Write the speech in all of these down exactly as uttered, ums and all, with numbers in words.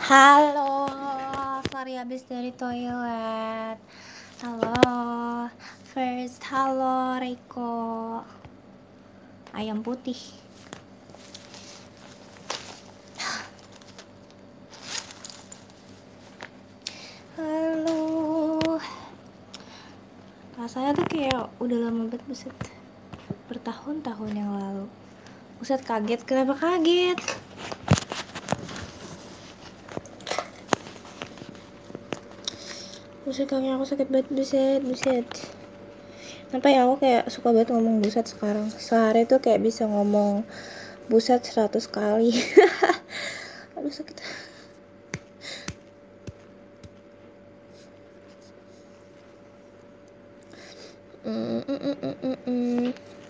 Halo, sorry habis dari toilet. Halo, first halo Reiko. Ayam putih. Halo. Rasanya tuh kayak udah lama banget, buset. Bertahun-tahun yang lalu. Buset, kaget. Kenapa kaget? Buset, kaki aku sakit banget, buset, buset. Kenapa ya aku kayak suka banget ngomong buset sekarang. Sehari tuh kayak bisa ngomong buset seratus kali. Aduh, sakit. Mm, mm, mm, mm, mm, mm.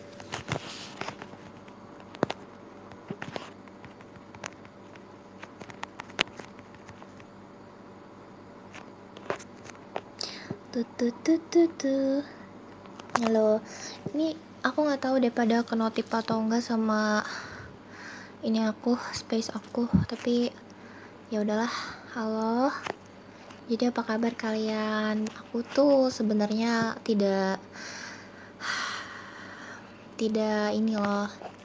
Tuh, tuh, tuh, tuh, tuh. Halo, ini aku nggak tahu deh pada ke notif atau enggak sama ini aku, space aku, tapi ya udahlah. Halo, jadi apa kabar kalian? Aku tuh sebenarnya tidak tidak ini loh,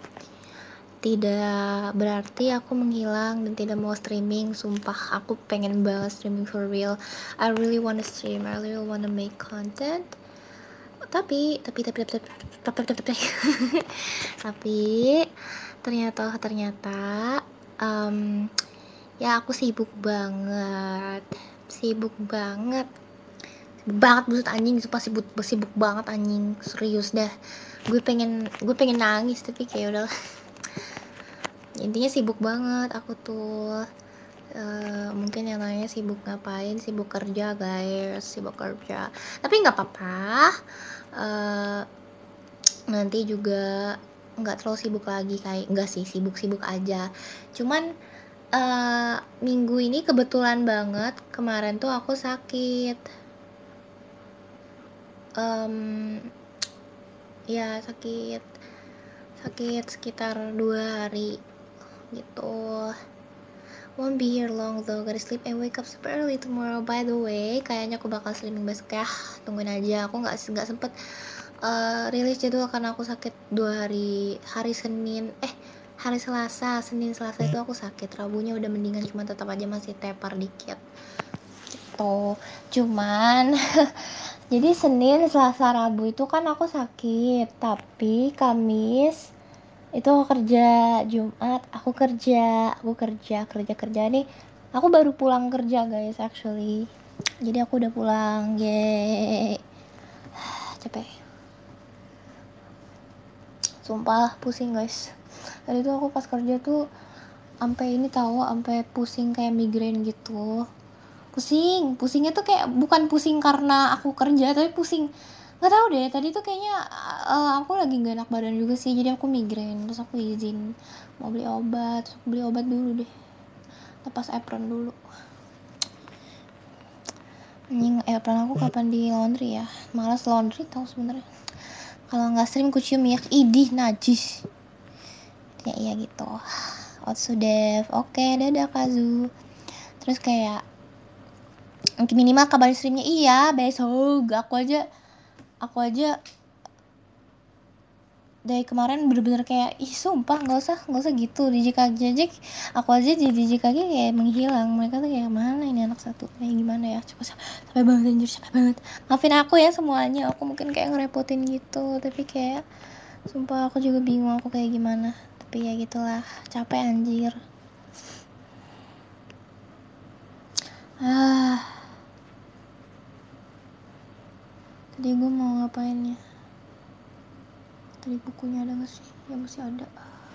tidak berarti aku menghilang dan tidak mau streaming. Sumpah aku pengen banget streaming for real. I really wanna stream, I really wanna make content. Tapi tapi tapi tapi tapi tapi tapi, tapi, tapi ternyata ternyata um, ya aku sibuk banget, sibuk banget, sibuk banget buset anjing, sumpah sibuk sibuk banget anjing, serius dah. Gue pengen gue pengen nangis tapi kayak udah. Intinya sibuk banget aku tuh. Uh, mungkin yang nanya sibuk ngapain, sibuk kerja guys, sibuk kerja, tapi nggak apa-apa. Uh, nanti juga nggak terlalu sibuk lagi, kayak enggak sih, sibuk-sibuk aja. Cuman uh, minggu ini kebetulan banget kemarin tuh aku sakit, um, ya sakit sakit sekitar dua hari gitu. Won't be here long though, gotta sleep and wake up super early tomorrow. By the way, kayaknya aku bakal streaming besok ya, tungguin aja. Aku nggak nggak sempet uh, rilis jadwal karena aku sakit dua hari. Hari Senin eh hari Selasa, Senin Selasa itu aku sakit. Rabunya udah mendingan, cuma tetap aja masih tepar dikit gitu. Cuman jadi Senin Selasa Rabu itu kan aku sakit, tapi Kamis itu aku kerja, Jumat aku kerja, aku kerja kerja kerja nih. Aku baru pulang kerja guys actually, jadi aku udah pulang, yeay. Capek, sumpah pusing guys. Tadi tuh aku pas kerja tuh sampai ini tahu, sampai pusing kayak migrain gitu. Pusing, pusingnya tuh kayak bukan pusing karena aku kerja, tapi pusing nggak tahu deh. Tadi tuh kayaknya uh, aku lagi nggak enak badan juga sih, jadi aku migrain. Terus aku izin mau beli obat, terus aku beli obat dulu deh, lepas apron dulu. Anjing, apron aku kapan di laundry ya? Malas laundry tau sebenarnya. Kalau nggak stream kucium minyak, idih najis. Ya iya gitu. Otsudev, oke, dadah Kazu. Terus kayak minimal kabar streamnya iya besok. Aku aja aku aja dari kemarin bener-bener kayak ih sumpah nggak usah nggak usah gitu di J K J. Aku aja di J K G kayak menghilang. Mereka tuh kayak mana ini anak satu kayak gimana ya, coba sampai banget anjir, sampai banget. Maafin aku ya semuanya, aku mungkin kayak ngerepotin gitu, tapi kayak sumpah aku juga bingung aku kayak gimana. Tapi ya gitulah, capek anjir. Ah, tadi gue mau ngapain ya? Tadi bukunya ada gak sih? Ya masih ada.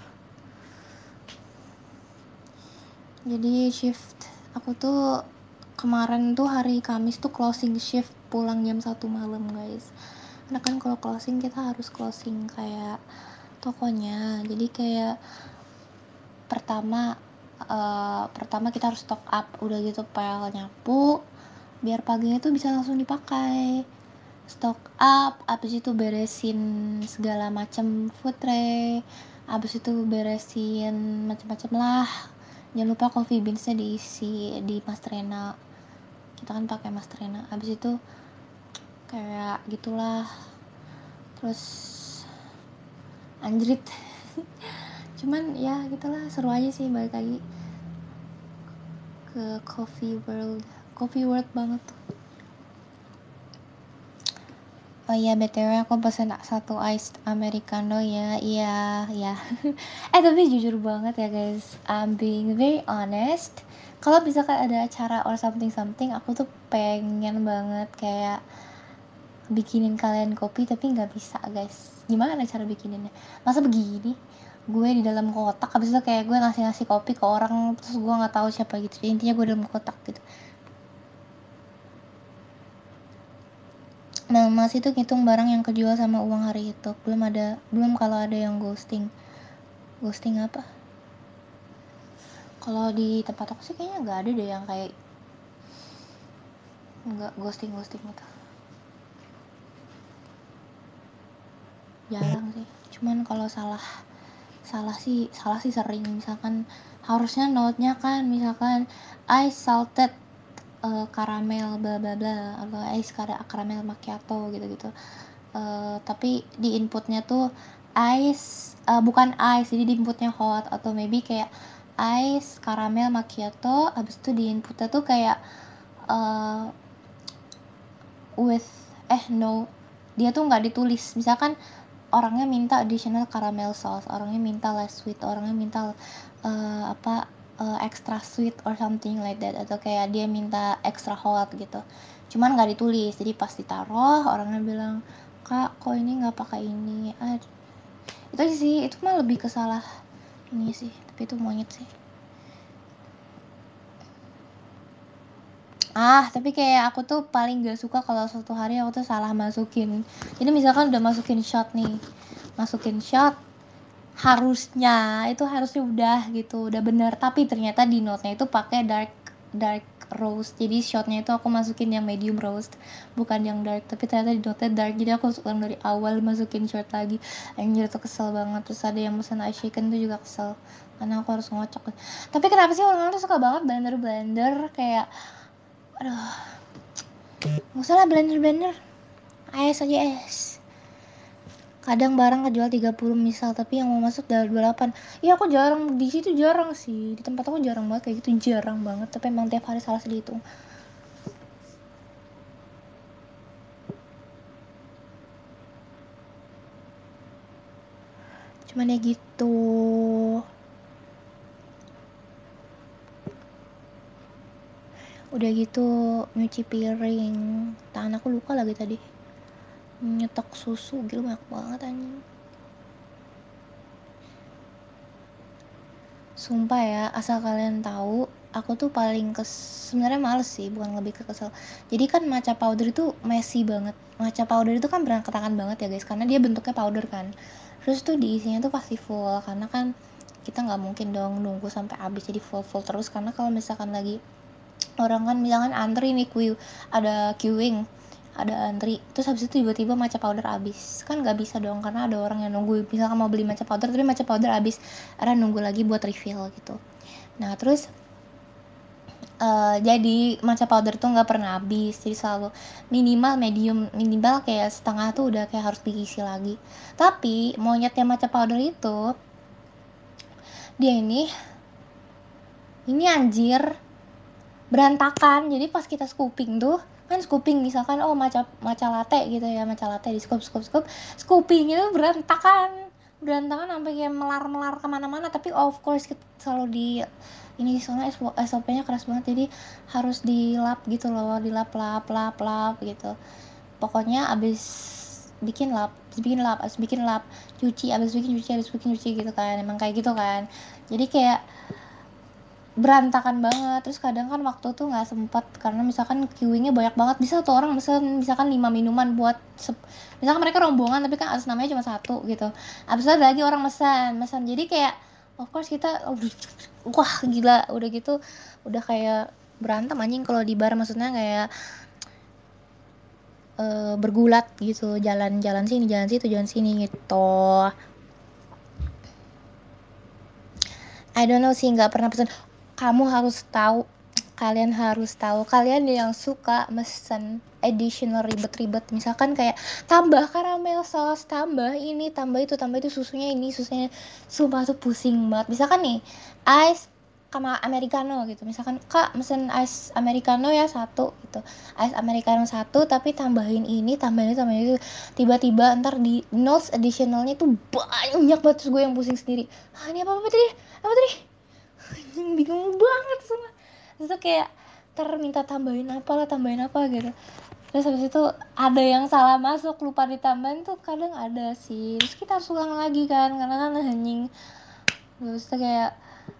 Jadi shift aku tuh kemarin tuh hari Kamis tuh closing shift, pulang jam satu malam guys. Karena kan kalau closing kita harus closing kayak tokonya. Jadi kayak pertama uh, pertama kita harus stock up, udah gitu pel nyapu biar paginya tuh bisa langsung dipakai. Stock up, abis itu beresin segala macam food tray, abis itu beresin macam-macam lah Jangan lupa coffee beansnya diisi di Mastrena, kita kan pakai Mastrena. Abis itu kayak gitulah, terus anjrit. Cuman ya gitulah, seru aja sih balik lagi ke coffee world. Coffee world banget tuh. Oh iya, B T W aku pesen satu iced americano ya. Iya, ya. Eh tapi jujur banget ya guys, I'm being very honest. Kalau misalkan ada acara or something something, aku tuh pengen banget kayak bikinin kalian kopi, tapi nggak bisa guys. Gimana cara bikininnya? Masa begini? Gue di dalam kotak, habis itu kayak gue ngasih-ngasih kopi ke orang, terus gue nggak tahu siapa gitu. Intinya gue dalam kotak gitu. Nah, Mas itu ngitung barang yang kejual sama uang hari itu. Belum ada, belum kalau ada yang ghosting. Ghosting apa? Kalau di tempat aku sih kayaknya nggak ada deh yang kayak nggak ghosting ghosting gitu. Jarang sih. Cuman kalau salah salah sih salah sih sering. Misalkan harusnya note-nya kan misalkan ice salted uh, caramel bla bla bla, atau ice caramel macchiato gitu-gitu. Uh, tapi di inputnya tuh ice uh, bukan ice, jadi di inputnya hot, atau maybe kayak ice caramel macchiato, abis itu di inputnya tuh kayak uh, with eh no, dia tuh nggak ditulis. Misalkan orangnya minta additional caramel sauce, orangnya minta less sweet, orangnya minta uh, apa uh, extra sweet or something like that, atau kayak dia minta extra hot gitu, cuman nggak ditulis. Jadi pas ditaruh orangnya bilang, kak kok ini nggak pakai ini. Ah, itu sih, itu mah lebih ke salah ini sih, tapi itu monyet sih. Ah, tapi kayak aku tuh paling gak suka kalau suatu hari aku tuh salah masukin. Jadi misalkan udah masukin shot nih, masukin shot, harusnya itu harusnya udah gitu, udah bener, tapi ternyata di note-nya itu pakai dark dark roast. Jadi shotnya itu aku masukin yang medium roast, bukan yang dark, tapi ternyata di note-nya dark. Jadi aku ulang dari awal masukin shot lagi. Anjir, tuh kesel banget. Terus ada yang pesan ice shaken tuh juga kesel, karena aku harus ngocok. Tapi kenapa sih orang-orang tuh suka banget blender-blender kayak, aduh, nggak usah lah blender-blender, es aja es. Kadang barang kejual tiga puluh misal, tapi yang mau masuk dari dua puluh delapan. Ya aku jarang di situ, jarang sih. Di tempat aku jarang banget kayak gitu, jarang banget. Tapi emang tiap hari salah dihitung. Cuman ya gitu. Udah gitu nyuci piring. Tangan aku luka lagi tadi. Nyetok susu, gila banyak banget anjing. Sumpah ya, asal kalian tahu, aku tuh paling kes sebenarnya males sih, bukan lebih ke kesel. Jadi kan matcha powder itu messy banget. Matcha powder itu kan berantakan banget ya guys, karena dia bentuknya powder kan. Terus tuh diisinya tuh pasti full, karena kan kita nggak mungkin dong nunggu sampai habis jadi full full terus. Karena kalau misalkan lagi orang kan misalkan antri nih, queue, ada queuing, ada antri, terus habis itu tiba-tiba matcha powder habis, kan nggak bisa dong, karena ada orang yang nunggu. Misalkan mau beli matcha powder tapi matcha powder habis, ada nunggu lagi buat refill gitu. Nah terus uh, jadi matcha powder tuh nggak pernah habis, jadi selalu minimal medium, minimal kayak setengah tuh udah kayak harus diisi lagi. Tapi monyetnya matcha powder itu, dia ini ini anjir berantakan. Jadi pas kita scooping tuh kan, scooping misalkan oh matcha matcha latte gitu ya, matcha latte di scoop scoop scoop, scoopingnya tuh berantakan berantakan sampai kayak melar-melar kemana-mana. Tapi of course kita selalu di ini, soalnya S O P-nya keras banget, jadi harus dilap gitu loh, dilap lap lap lap gitu. Pokoknya abis bikin lap, abis bikin lap, abis bikin lap, cuci, abis bikin cuci, abis bikin cuci gitu kan, emang kayak gitu kan. Jadi kayak berantakan banget. Terus kadang kan waktu tuh nggak sempet, karena misalkan queuingnya banyak banget, bisa tuh orang mesen misalkan lima minuman buat sep- misalkan mereka rombongan tapi kan atas namanya cuma satu gitu, abis itu ada lagi orang mesen mesen jadi kayak of course kita oh, wah gila, udah gitu udah kayak berantem anjing kalau di bar, maksudnya kayak uh, bergulat gitu, jalan-jalan sini jalan situ jalan sini gitu. I don't know sih, nggak pernah pesen. kamu harus tahu, kalian harus tahu, kalian yang suka mesen additional ribet-ribet, misalkan kayak tambah karamel sauce, tambah ini, tambah itu, tambah itu, susunya ini, susunya, sumpah tuh pusing banget. Misalkan nih ice sama americano gitu, misalkan kak mesen ice americano ya satu gitu, ice americano satu tapi tambahin ini, tambahin itu, tambahin itu, tiba-tiba ntar di notes additionalnya tuh banyak banget, terus gue yang pusing sendiri, ah ini apa apa tadi, apa tadi, bingung banget semua. Terus tuh kayak terminta tambahin apa lah, tambahin apa gitu. Terus habis itu ada yang salah masuk, lupa ditambahin tuh kadang ada sih. Terus kita harus ulang lagi kan, karena kan hening. Terus tuh kayak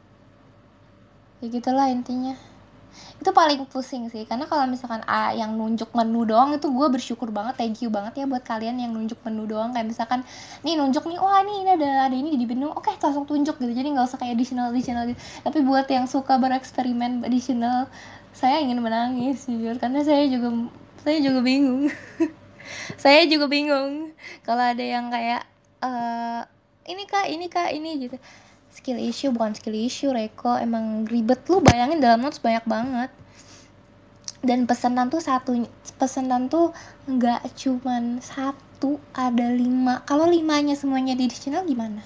ya gitulah intinya. Itu paling pusing sih, karena kalau misalkan ah, yang nunjuk menu doang itu gue bersyukur banget, thank you banget ya buat kalian yang nunjuk menu doang. Kayak misalkan nih nunjuk nih, wah ini, ini ada ada ini di menu, oke langsung tunjuk gitu, jadi nggak usah kayak additional additional gitu. Tapi buat yang suka bereksperimen additional, saya ingin menangis jujur, karena saya juga saya juga bingung. Saya juga bingung kalau ada yang kayak uh, ini kak ini kak ini gitu. Skill issue bukan skill issue Reko, emang ribet. Lu bayangin dalam notes banyak banget, dan pesanan tuh satu, pesanan tuh nggak cuman satu, ada lima. Kalau limanya semuanya di channel gimana,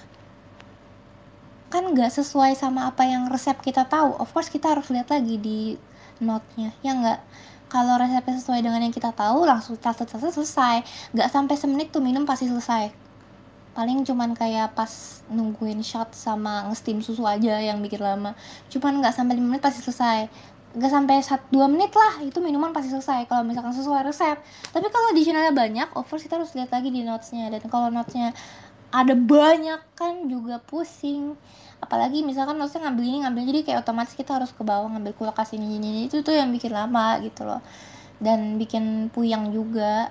kan nggak sesuai sama apa yang resep kita tahu. Of course kita harus lihat lagi di note-nya ya nggak. Kalau resepnya sesuai dengan yang kita tahu, langsung catat-catat selesai. Nggak sampai semenit tuh minum pasti selesai. Paling cuman kayak pas nungguin shot sama nge-steam susu aja yang bikin lama. Cuman nggak sampai lima menit pasti selesai. Nggak sampai satu dua menit lah itu minuman pasti selesai kalau misalkan sesuai resep. Tapi kalau additionalnya banyak, of course kita harus lihat lagi di notes-nya. Dan kalau notes-nya ada banyak kan juga pusing. Apalagi misalkan notesnya ngambil ini ngambil, jadi kayak otomatis kita harus ke bawah ngambil kulkas ini ini, ini. Itu tuh yang bikin lama gitu loh, dan bikin puyeng juga.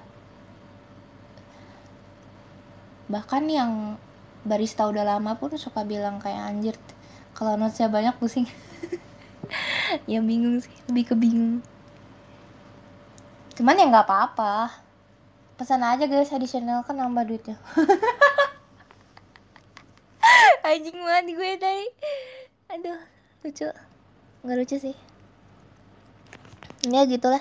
Bahkan yang barista udah lama pun suka bilang kayak anjir kalau notesnya banyak pusing. Ya bingung sih, lebih ke bingung. Cuman ya nggak apa-apa, pesan aja guys additional, kan nambah duitnya. Anjing banget gue tadi, aduh lucu, nggak lucu sih ya gitulah.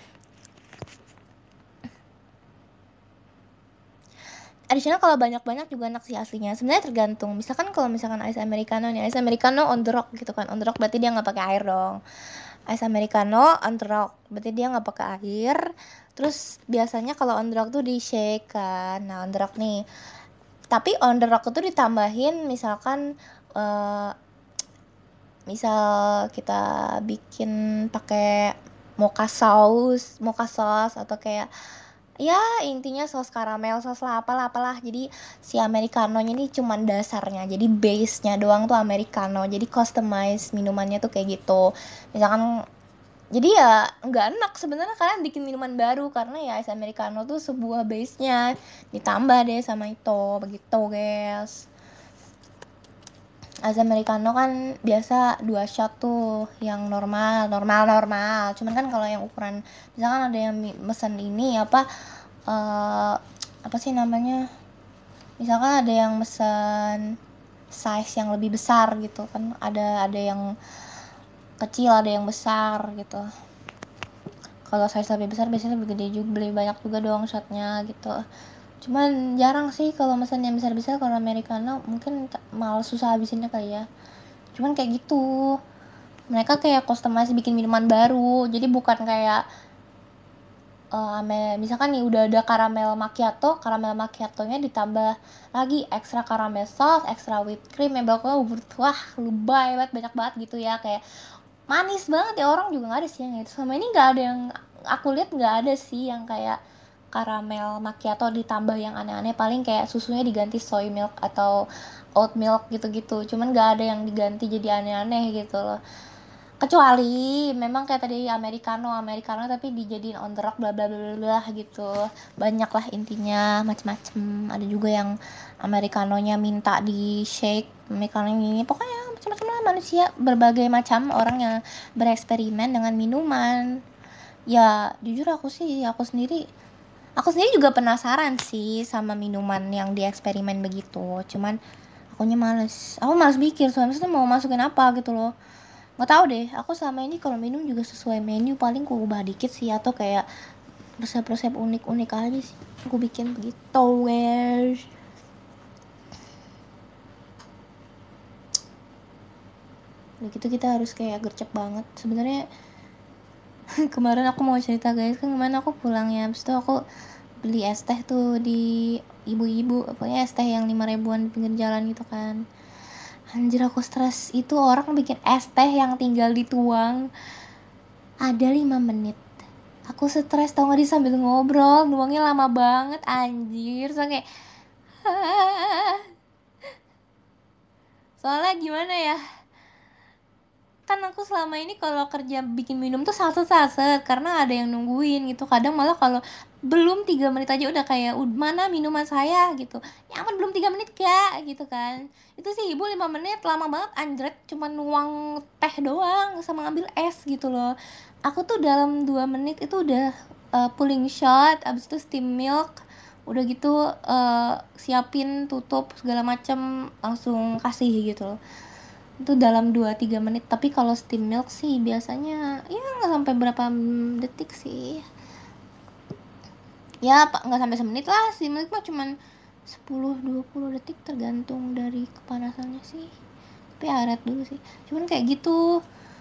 Additional kalau banyak-banyak juga enak sih aslinya. Sebenarnya tergantung. Misalkan kalau misalkan ice americano nih, ice americano on the rock gitu kan. On the rock berarti dia nggak pakai air dong. Ice americano on the rock berarti dia nggak pakai air. Terus biasanya kalau on the rock tuh di shake kan. Nah on the rock nih. Tapi on the rock itu ditambahin misalkan uh, misal kita bikin pakai mocha sauce, mocha sauce atau kayak ya intinya saus karamel, saus lah apalah apalah. Jadi si americanonya ini cuman dasarnya, jadi base nya doang tuh americano, jadi customize minumannya tuh kayak gitu. Misalkan jadi ya nggak enak sebenarnya kalian bikin minuman baru, karena ya es americano tuh sebuah base nya ditambah deh sama itu begitu guys. Es americano kan biasa dua shot tuh yang normal normal normal. Cuman kan kalau yang ukuran misalkan ada yang mesen ini apa uh, apa sih namanya, misalkan ada yang mesen size yang lebih besar gitu kan, ada ada yang kecil ada yang besar gitu. Kalau size lebih besar biasanya lebih gede juga, lebih banyak juga dong shotnya gitu. Cuman jarang sih kalau mesen yang besar-besar. Kalau americano mungkin malah susah habisinnya kali ya. Cuman kayak gitu, mereka kayak customize bikin minuman baru, jadi bukan kayak uh, misalkan nih udah ada karamel macchiato, karamel macchiatonya ditambah lagi ekstra karamel sauce, ekstra whipped cream, ya bakal wah lebay banget, banyak banget gitu ya, kayak manis banget ya. Orang juga nggak ada sih yang itu, sama ini nggak ada yang aku lihat, nggak ada sih yang kayak karamel macchiato ditambah yang aneh-aneh. Paling kayak susunya diganti soy milk atau oat milk gitu-gitu, cuman nggak ada yang diganti jadi aneh-aneh gitu loh. Kecuali memang kayak tadi americano americano tapi dijadiin on the rock bla bla bla bla gitu. Banyak lah intinya macam-macam. Ada juga yang americanonya minta di shake, americano ini, pokoknya macam-macam lah manusia, berbagai macam orang yang bereksperimen dengan minuman. Ya jujur aku sih, aku sendiri aku sendiri juga penasaran sih sama minuman yang dieksperimen begitu. Cuman akunya males, aku males mikir soalnya mau masukin apa gitu loh. Nggak tahu deh, aku selama ini kalau minum juga sesuai menu, paling ku ubah dikit sih atau kayak resep-resep unik-unik aja sih aku bikin begitu guys. Udah gitu kita harus kayak gercep banget sebenarnya. Kemarin aku mau cerita guys, kan kemarin aku pulang ya, habis itu aku beli es teh tuh di ibu-ibu, pokoknya es teh yang lima ribuan di pinggir jalan gitu kan. Anjir aku stres, itu orang bikin es teh yang tinggal dituang ada lima menit. Aku stres tau gak, dia sambil ngobrol nuangnya lama banget anjir, so kayak soalnya gimana ya, kan aku selama ini kalau kerja bikin minum tuh saset-saset karena ada yang nungguin gitu. Kadang malah kalau belum tiga menit aja udah kayak, mana minuman saya gitu, ya ampun belum tiga menit kak gitu kan. Itu sih ibu lima menit lama banget anjret, cuma nuang teh doang sama ngambil es gitu loh. Aku tuh dalam dua menit itu udah uh, pulling shot, abis itu steam milk, udah gitu uh, siapin tutup segala macem, langsung kasih gitu loh. Itu dalam dua tiga menit. Tapi kalau steam milk sih biasanya ya nggak sampai berapa detik sih, ya nggak sampai semenit lah. Steam milk mah cuman sepuluh dua puluh detik tergantung dari kepanasannya sih, tapi aret dulu sih, cuman kayak gitu.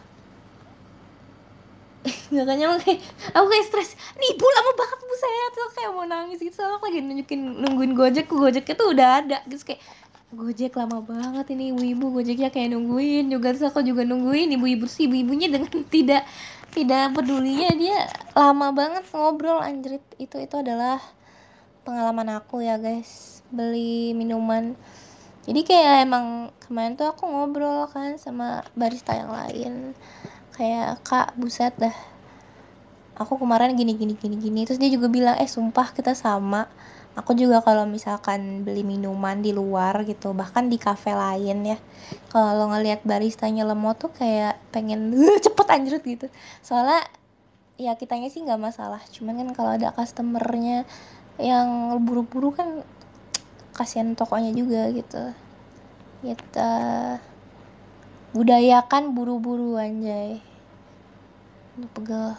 Nggak kan nyampe, kayak aku kayak stres nih, ibu lama banget bu, saya tuh kayak mau nangis gitu. Soalnya aku lagi nunjukin nungguin gojek, gojeknya tuh udah ada gitu, kayak Gojek lama banget ini ibu-ibu, Gojeknya kayak nungguin juga. Terus aku juga nungguin ibu-ibu sih, ibu-ibunya dengan tidak tidak pedulinya dia lama banget ngobrol anjrit. Itu itu adalah pengalaman aku ya guys, beli minuman. Jadi kayak emang kemarin tuh aku ngobrol kan sama barista yang lain, kayak kak buset dah, aku kemarin gini gini gini gini. Terus dia juga bilang, eh sumpah kita sama, aku juga kalau misalkan beli minuman di luar gitu, bahkan di kafe lain ya, kalau ngelihat baristanya lemot tuh kayak pengen cepet anjrit gitu. Soalnya ya kitanya sih nggak masalah, cuman kan kalau ada customernya yang buru-buru kan kasihan tokonya juga gitu. Kita budayakan buru-buru anjay, pegel.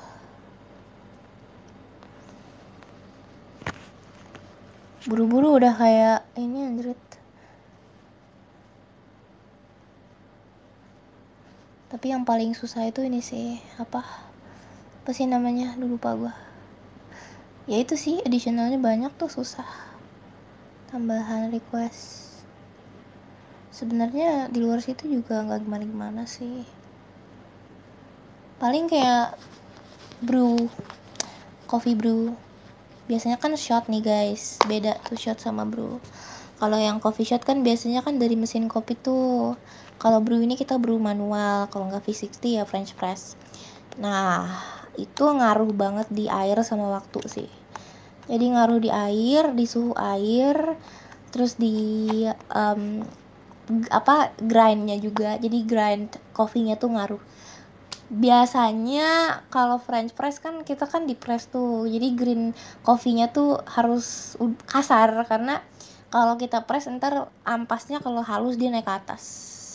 Buru-buru udah kayak ini anjrit. Tapi yang paling susah itu ini sih, apa apa sih namanya, dulu lupa gue. Ya itu sih, additionalnya banyak tuh, susah, tambahan request. Sebenarnya di luar situ juga nggak gimana-gimana sih, paling kayak brew, coffee brew. Biasanya kan shot nih guys, beda tuh shot sama brew. Kalau yang coffee shot kan biasanya kan dari mesin kopi tuh. Kalau brew ini kita brew manual, kalau nggak V enam puluh ya French press. Nah itu ngaruh banget di air sama waktu sih. Jadi ngaruh di air, di suhu air, terus di um, apa grindnya juga. Jadi grind coffee-nya tuh ngaruh. Biasanya kalau French press kan kita kan di press tuh, jadi green coffee-nya tuh harus kasar, karena kalau kita press ntar ampasnya kalau halus dia naik ke atas.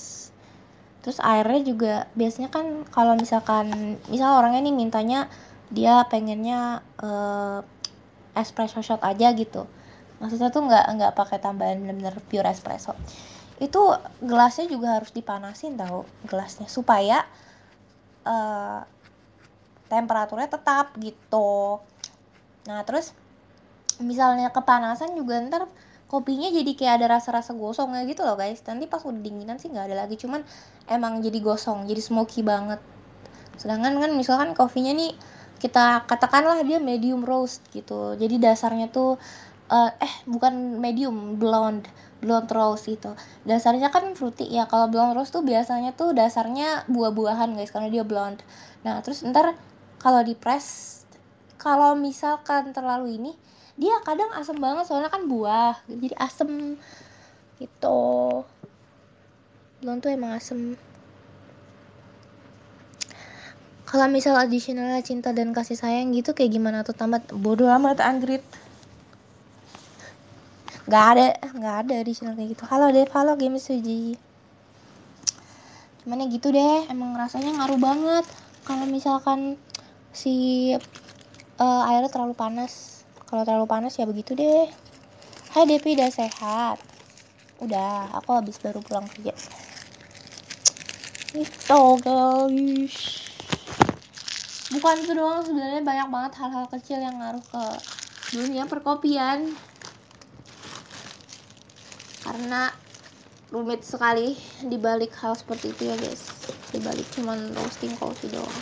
Terus airnya juga biasanya kan kalau misalkan misal orangnya nih mintanya dia pengennya uh, espresso shot aja gitu, maksudnya tuh nggak nggak pakai tambahan, bener-bener pure espresso, itu gelasnya juga harus dipanasin tau gelasnya, supaya uh, temperaturnya tetap gitu. Nah terus misalnya kepanasan juga ntar kopinya jadi kayak ada rasa-rasa gosongnya gitu loh guys. Nanti pas udah dinginan sih nggak ada lagi, cuman emang jadi gosong, jadi smoky banget. Sedangkan kan misalkan kopinya nih kita katakanlah dia medium roast gitu, jadi dasarnya tuh uh, eh bukan medium, blonde blonde roast gitu. Dasarnya kan fruity ya. Kalau blonde roast tuh biasanya tuh dasarnya buah-buahan guys, karena dia blonde. Nah terus ntar kalau di press, kalau misalkan terlalu ini, dia kadang asem banget soalnya kan buah, jadi asem gitu. Blonde tuh emang asem. Kalau misal additionalnya cinta dan kasih sayang gitu kayak gimana tuh, tamat bodoh amat Anggrit. Gak ada, gak ada additional kayak gitu. Halo Dev, halo Game Suji. Cuman ya gitu deh, emang rasanya ngaruh banget kalau misalkan si uh, airnya terlalu panas. Kalau terlalu panas ya begitu deh. Hai Depi, udah sehat? Udah, aku habis baru pulang kerja. Itu guys. Bukan itu doang, sebenarnya banyak banget hal-hal kecil yang ngaruh ke dunia perkopian. Karena rumit sekali dibalik hal seperti itu ya guys, dibalik cuman roasting coffee doang.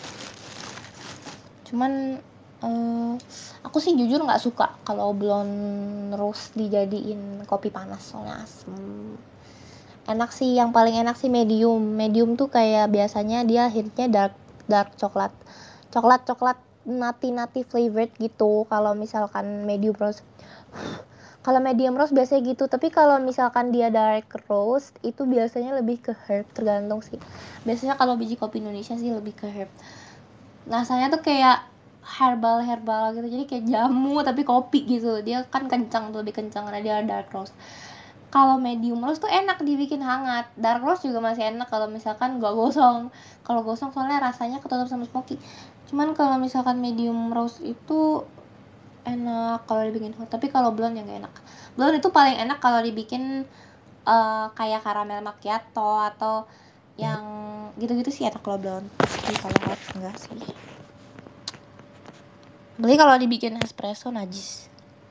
Cuman uh, aku sih jujur nggak suka kalau blonde roast dijadiin kopi panas, soalnya asem. Enak sih, yang paling enak sih medium. Medium tuh kayak biasanya dia akhirnya dark dark coklat, coklat coklat nati nati flavored gitu. Kalau misalkan medium roast Kalau medium roast biasanya gitu, tapi kalau misalkan dia dark roast itu biasanya lebih ke herb, tergantung sih. Biasanya kalau biji kopi Indonesia sih lebih ke herb. Rasanya tuh kayak herbal herbal gitu, jadi kayak jamu tapi kopi gitu. Dia kan kencang tuh, lebih kencang karena dia dark roast. Kalau medium roast tuh enak dibikin hangat. Dark roast juga masih enak kalau misalkan gak gosong. Kalau gosong soalnya rasanya ketutup sama smoky. Cuman kalau misalkan medium roast itu enak kalau dibikin hot, tapi kalau blonde yang gak enak. Blonde itu paling enak kalau dibikin uh, kayak caramel macchiato atau yang gitu-gitu sih enak kalau blonde. Tapi kalau hot enggak sih. Beli kalau dibikin espresso najis.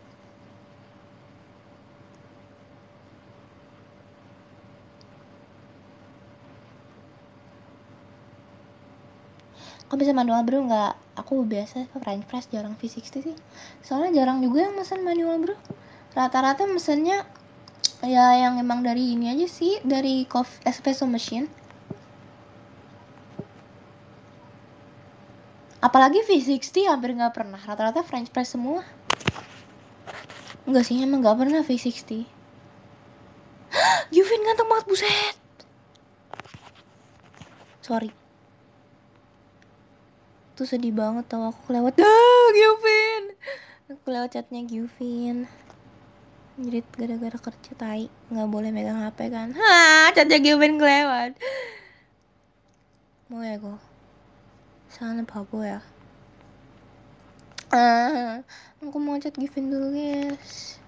Kok bisa manual brew nggak? Aku biasa French press, jarang V enam puluh sih. Soalnya jarang juga yang mesen manual brew. Rata-rata mesennya ya yang emang dari ini aja sih, dari coffee espresso machine. Apalagi V enam puluh hampir nggak pernah. Rata-rata French press semua. Enggak sih, emang nggak pernah V enam puluh. Yuvin ganteng banget, buset. Sorry. Tuh sedih banget tau, aku kelewat. Ah, Yuvin. Aku lewat chatnya Yuvin. Jadi gara-gara kerja tai, nggak boleh megang H P kan. Hah, chatnya Yuvin kelewat. Mau ya gue. Sana babu ya. Ah, aku mau chat Yuvin dulu guys.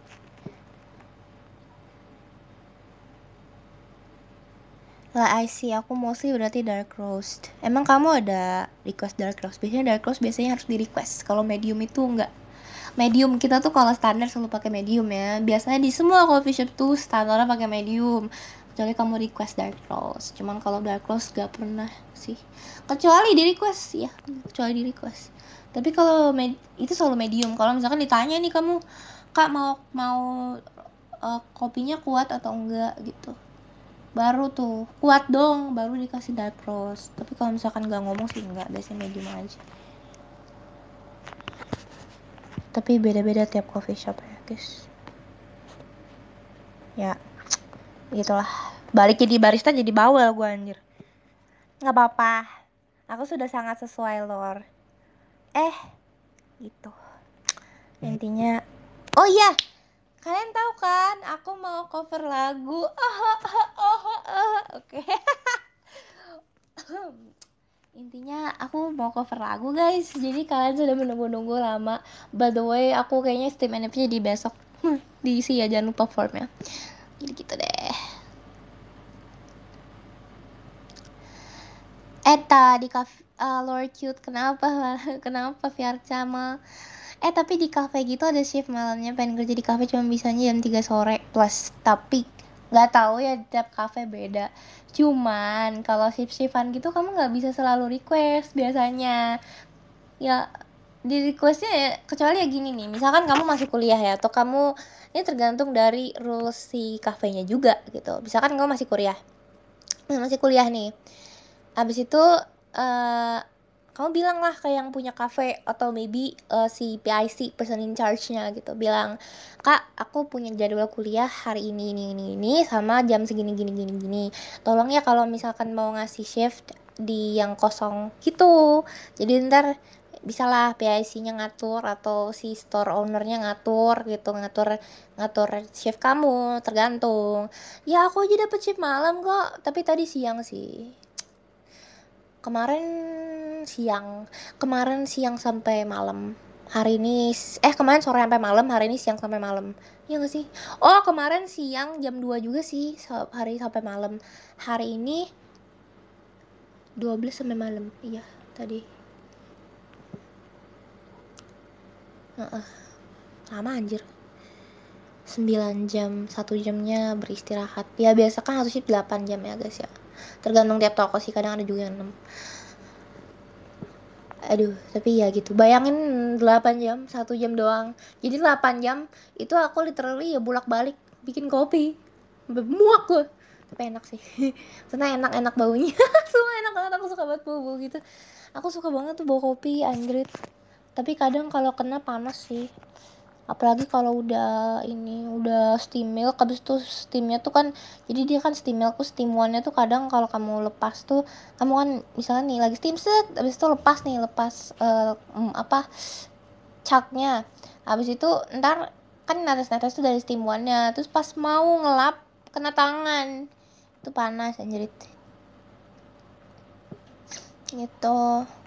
Lah I see, aku mostly berarti dark roast. Emang kamu ada request dark roast? Biasanya dark roast biasanya harus di request. Kalau medium itu enggak. Medium kita tuh kalau standar selalu pakai medium ya. Biasanya di semua coffee shop tuh standarnya pakai medium. Kecuali kamu request dark roast. Cuman kalau dark roast gak pernah sih. Kecuali di request ya. Kecuali di request. Tapi kalau med- itu selalu medium. Kalau misalkan ditanya nih kamu, Kak mau mau uh, kopinya kuat atau enggak gitu, baru tuh kuat dong baru dikasih dark roast. Tapi kalau misalkan nggak ngomong sih nggak, biasanya medium aja. Tapi beda-beda tiap coffee shop ya guys. Ya gitulah, balik jadi barista jadi bawel gue anjir. Nggak apa-apa, aku sudah sangat sesuai lor. Eh gitu intinya. Oh iya, kalian tahu kan aku mau cover lagu. Oh, oh, oh, oh, oh. Oke. Intinya aku mau cover lagu guys, jadi kalian sudah menunggu-nunggu lama. By the way, aku kayaknya Steam N F T di besok. Diisi ya, jangan lupa formnya. Jadi gitu deh. Eta di cafe uh, Lord Cute, kenapa kenapa Fiarca mal? Eh tapi di cafe gitu ada shift malamnya, pengen kerja di cafe cuma bisanya jam tiga sore plus. Tapi nggak tahu ya, tiap cafe beda. Cuman kalau shift shiftan gitu kamu nggak bisa selalu request biasanya. Ya di requestnya ya, kecuali ya gini nih, misalkan kamu masih kuliah ya, atau kamu, ini tergantung dari rules si kafenya juga gitu. Misalkan kamu masih kuliah masih kuliah nih, abis itu uh, kamu bilang lah ke yang punya cafe atau maybe uh, si P I C, person in charge-nya gitu, bilang, Kak aku punya jadwal kuliah hari ini ini ini ini sama jam segini gini gini gini, tolong ya kalau misalkan mau ngasih shift di yang kosong gitu. Jadi ntar bisalah P I C-nya ngatur atau si store ownernya ngatur gitu, ngatur ngatur shift kamu, tergantung. Ya aku aja dapet shift malam kok, tapi tadi siang sih. Kemarin siang, kemarin siang sampai malam. Hari ini eh kemarin sore sampai malam, hari ini siang sampai malam. Iya gak sih? Oh, kemarin siang jam dua juga sih, hari sampai malam. Hari ini dua belas sampai malam. Iya, tadi. Heeh. Lama anjir. sembilan jam, satu jamnya beristirahat. Ya biasa kan harusnya delapan jam ya guys ya. Tergantung tiap toko sih, kadang ada juga yang enam. Aduh, tapi ya gitu. Bayangin delapan jam, satu jam doang. Jadi delapan jam itu aku literally ya bolak-balik bikin kopi. Muak gue. Tapi enak sih. Karena enak-enak baunya. Semua enak banget, aku suka banget bau-bau gitu. Aku suka banget tuh bau kopi, anjrit. Tapi kadang kalau kena panas sih. Apalagi kalau udah ini udah steam milk, habis itu steamnya tuh kan, jadi dia kan steam milk tuh steam one nya tuh kadang kalau kamu lepas tuh, kamu kan misalnya nih lagi steam set, habis itu lepas nih lepas uh, apa caknya, habis itu ntar kan netes-netes tuh dari steam one nya, terus pas mau ngelap kena tangan, itu panas anjir gitu.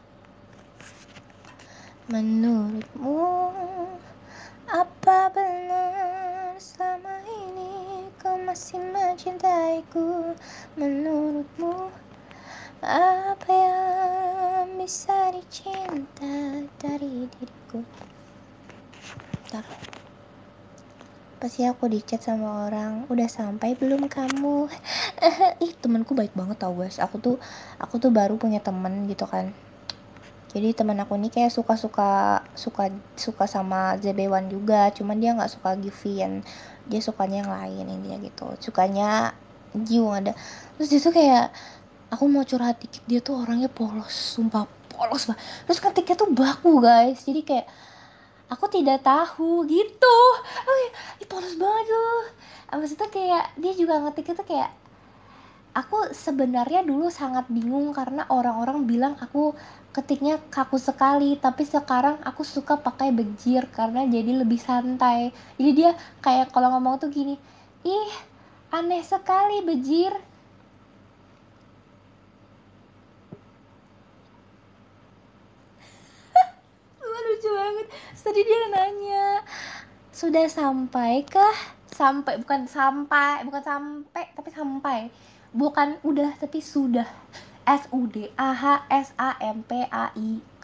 Menurutmu apa benar selama ini kau masih mencintaiku? Menurutmu apa yang bisa dicinta dari diriku? Bentar. Pasti aku dicat sama orang, udah sampai belum kamu? Ih, temanku baik banget tau guys. Aku tuh aku tuh baru punya temen gitu kan. Jadi teman aku ini kayak suka-suka suka suka sama Z B one juga, cuman dia nggak suka Givian, dia sukanya yang lain intinya gitu, sukanya Jiung ada. Terus dia tuh kayak, aku mau curhat dikit, dia tuh orangnya polos, sumpah polos banget. Terus ketiknya tuh baku guys, jadi kayak aku tidak tahu gitu. Oh ya, polos banget loh. Abis itu kayak dia juga ngetiknya tuh kayak, aku sebenarnya dulu sangat bingung karena orang-orang bilang aku ketiknya kaku sekali, tapi sekarang aku suka pakai bejir karena jadi lebih santai. Jadi dia kayak kalau ngomong tuh gini, ih aneh sekali bejir. Lucu banget. Tadi dia nanya, sudah sampai kah? Sampai, bukan sampai, bukan sampai, tapi sampai. Bukan udah, tapi sudah. S U D A H S A M P A I K.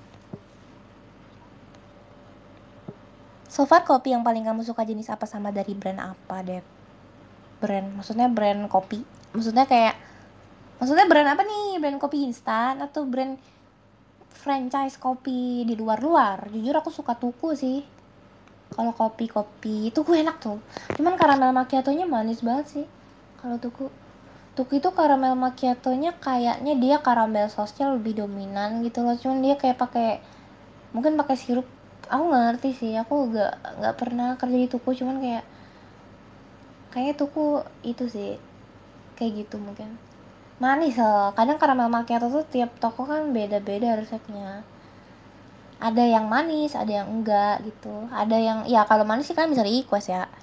So far kopi yang paling kamu suka jenis apa, sama dari brand apa deh? Brand, maksudnya brand kopi. Maksudnya kayak, maksudnya brand apa nih? Brand kopi instan atau brand franchise kopi di luar-luar? Jujur aku suka Tuku sih. Kalau kopi-kopi Tuku enak tuh. Cuman karamel macchiato-nya manis banget sih. Kalau Tuku. Tuku itu karamel macchiato-nya kayaknya dia karamel sosnya lebih dominan gitu loh. Cuman dia kayak pakai, mungkin pakai sirup. Aku nggak ngerti sih. Aku nggak nggak pernah kerja di Tuku. Cuman kayak kayaknya Tuku itu sih kayak gitu mungkin. Manis loh. Kadang karamel macchiato tuh tiap toko kan beda-beda resepnya. Ada yang manis, ada yang enggak gitu. Ada yang ya kalau manis sih kan bisa request ya.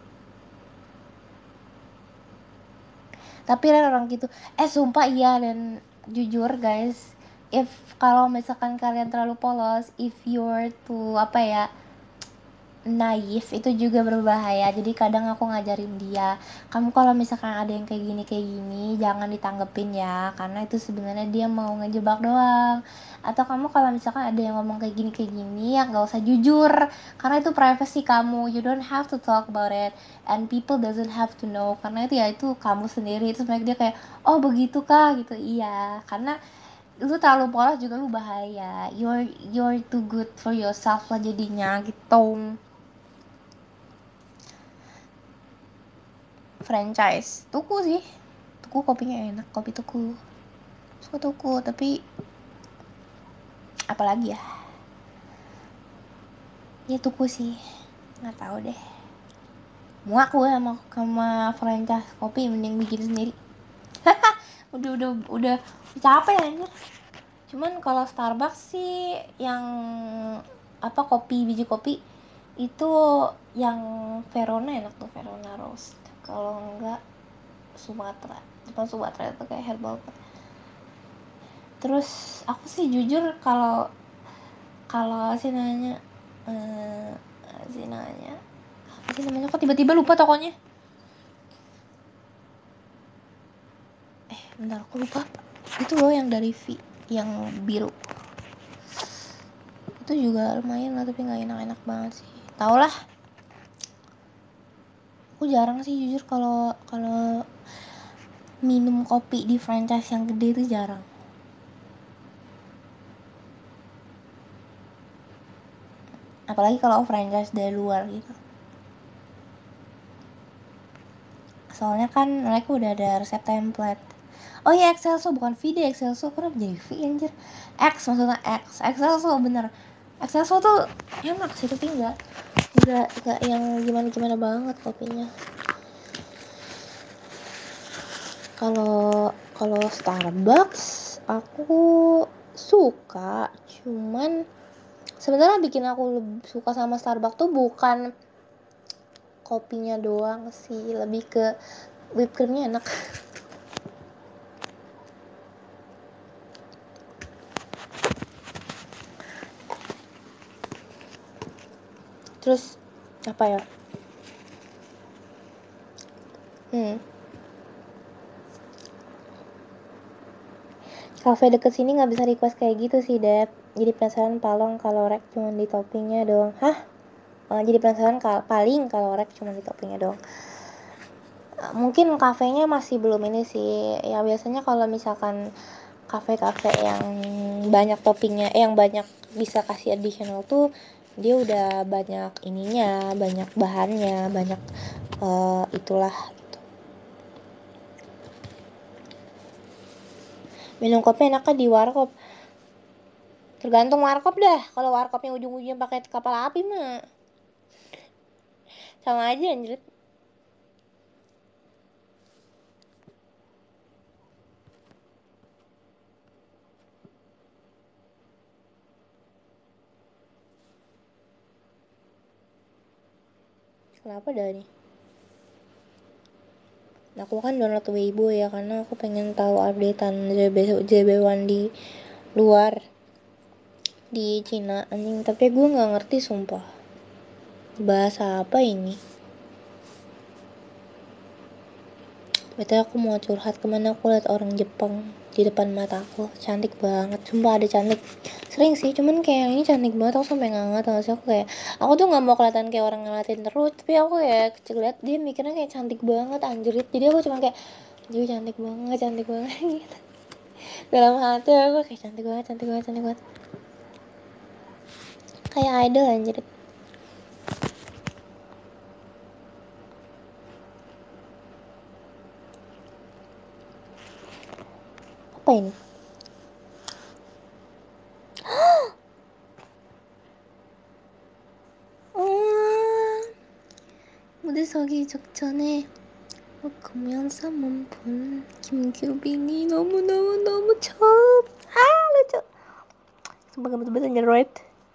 Tapi ada orang gitu, eh sumpah iya. Dan jujur guys, if kalau misalkan kalian terlalu polos, if you're to apa ya, naif, itu juga berbahaya. Jadi kadang aku ngajarin dia, kamu kalau misalkan ada yang kayak gini kayak gini jangan ditanggepin ya, karena itu sebenarnya dia mau ngejebak doang. Atau kamu kalau misalkan ada yang ngomong kayak gini kayak gini ya nggak usah jujur, karena itu privacy kamu, you don't have to talk about it and people doesn't have to know, karena itu ya itu kamu sendiri. Itu sebenarnya dia kayak, oh begitu kah gitu. Iya, karena lu terlalu polos juga lu bahaya, you're you're too good for yourself lah jadinya gitu. Franchise Tuku sih, Tuku kopinya enak, kopi Tuku, suka Tuku. Tapi apalagi ya, ya Tuku sih, nggak tahu deh, muak gue sama sama franchise kopi, mending bikin sendiri. udah udah udah capek anjir. Cuman kalau Starbucks sih yang apa kopi biji kopi itu yang Verona enak tuh, Verona roast. Kalau enggak Sumatra, depan Sumatra itu kayak herbal. Terus aku sih jujur kalau kalau sih nanya eh, sih nanya apa sih namanya, kok tiba-tiba lupa tokonya. Eh bentar, aku lupa. Itu loh yang dari V, yang biru. Itu juga lumayan lah, tapi nggak enak-enak banget sih. Tau lah. Aku jarang sih jujur kalau kalau minum kopi di franchise yang gede itu jarang. Apalagi kalau franchise dari luar gitu. Soalnya kan mereka udah ada resep template. Oh iya, Excelso bukan V deh, Excelso. Kenapa jadi V anjir? X maksudnya X. Excelso bener. Excelso tuh enak sih, tapi enggak enggak enggak yang gimana-gimana banget kopinya. Kalau kalau Starbucks aku suka, cuman sebenarnya bikin aku lebih suka sama Starbucks tuh bukan kopinya doang sih, lebih ke whipped creamnya enak. Terus apa ya, hmm cafe deket sini nggak bisa request kayak gitu sih, Dep. Jadi penasaran palong kalau rek cuma di toppingnya doang. Hah? Oh, jadi penasaran kal- paling kalau rek cuma di toppingnya doang. Mungkin kafenya masih belum ini sih ya. Biasanya kalau misalkan kafe-kafe yang banyak toppingnya, eh, yang banyak bisa kasih additional tuh dia udah banyak ininya, banyak bahannya, banyak uh, itulah gitu. Minum kopi enaknya di warkop, tergantung warkop dah. Kalau warkopnya ujung-ujungnya pakai kapal api mah sama aja anjir. Kenapa dah nih? Aku kan download Weibo ya karena aku pengen tahu updatean J B J B satu di luar, di Cina anjing, tapi gue nggak ngerti sumpah bahasa apa ini. Betul, aku mau curhat. Kemana aku lihat orang Jepang di depan mata aku, cantik banget sumpah, ada cantik sering sih, cuman kayak yang ini cantik banget, aku sampai nggak ngerti sih. Aku kayak aku tuh nggak mau kelihatan kayak orang ngeliatin terus, tapi aku kayak kecil lihat dia mikirnya kayak cantik banget anjir, jadi aku cuma kayak dia cantik banget, cantik banget gitu. Dalam hati aku kayak cantik banget, cantik banget, cantik banget, kayak idol anjir. Apa ini? 무대 서기 직전에 공연사 몸본 김규빈이 너무너무너무 처음. 아 lucu, sumpah gak betul-betul nyeroid.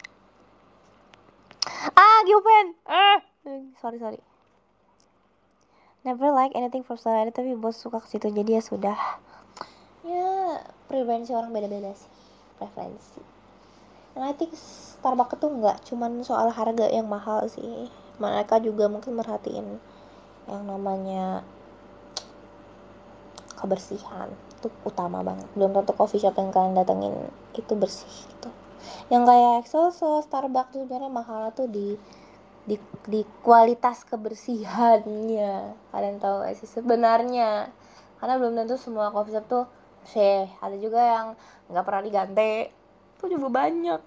Ah Gioven, ah sorry sorry. Never like anything for sale, tapi bos suka ke situ jadi ya sudah. Ya preferensi orang beda-beda sih, preferensi. And I think Starbucks itu nggak cuman soal harga yang mahal sih, mereka juga mungkin merhatiin yang namanya kebersihan. Itu utama banget. Belum tentu coffee shop yang kalian datengin itu bersih gitu. Yang kayak Excelso, Starbucks tuh sebenarnya mahal tuh di di di kualitas kebersihannya. Kalian tahu gak sih sebenarnya? Karena belum tentu semua coffee shop tuh sih, ada juga yang nggak pernah diganti. Itu juga banyak.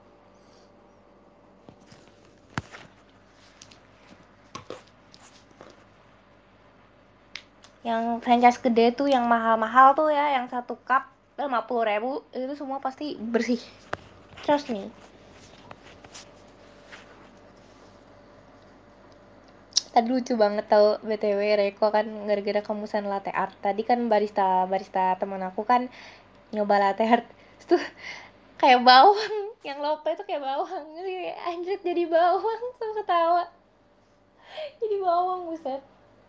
Yang franchise gede tuh yang mahal-mahal tuh ya, yang satu cup lima puluh ribu itu semua pasti bersih, trust me. Tadi lucu banget tau btw Reko kan, gara-gara kemusan latte art tadi kan, barista barista teman aku kan nyoba latte art, Tuh kayak bawang, yang lope itu kayak bawang, kayak anjir jadi bawang tuh ketawa, jadi bawang buset.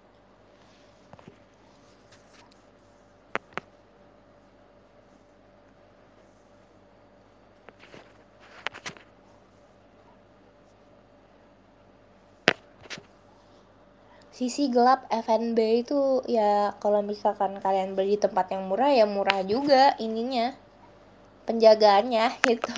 Sisi gelap F and B itu ya kalau misalkan kalian beli di tempat yang murah ya murah juga ininya, penjagaannya gitu.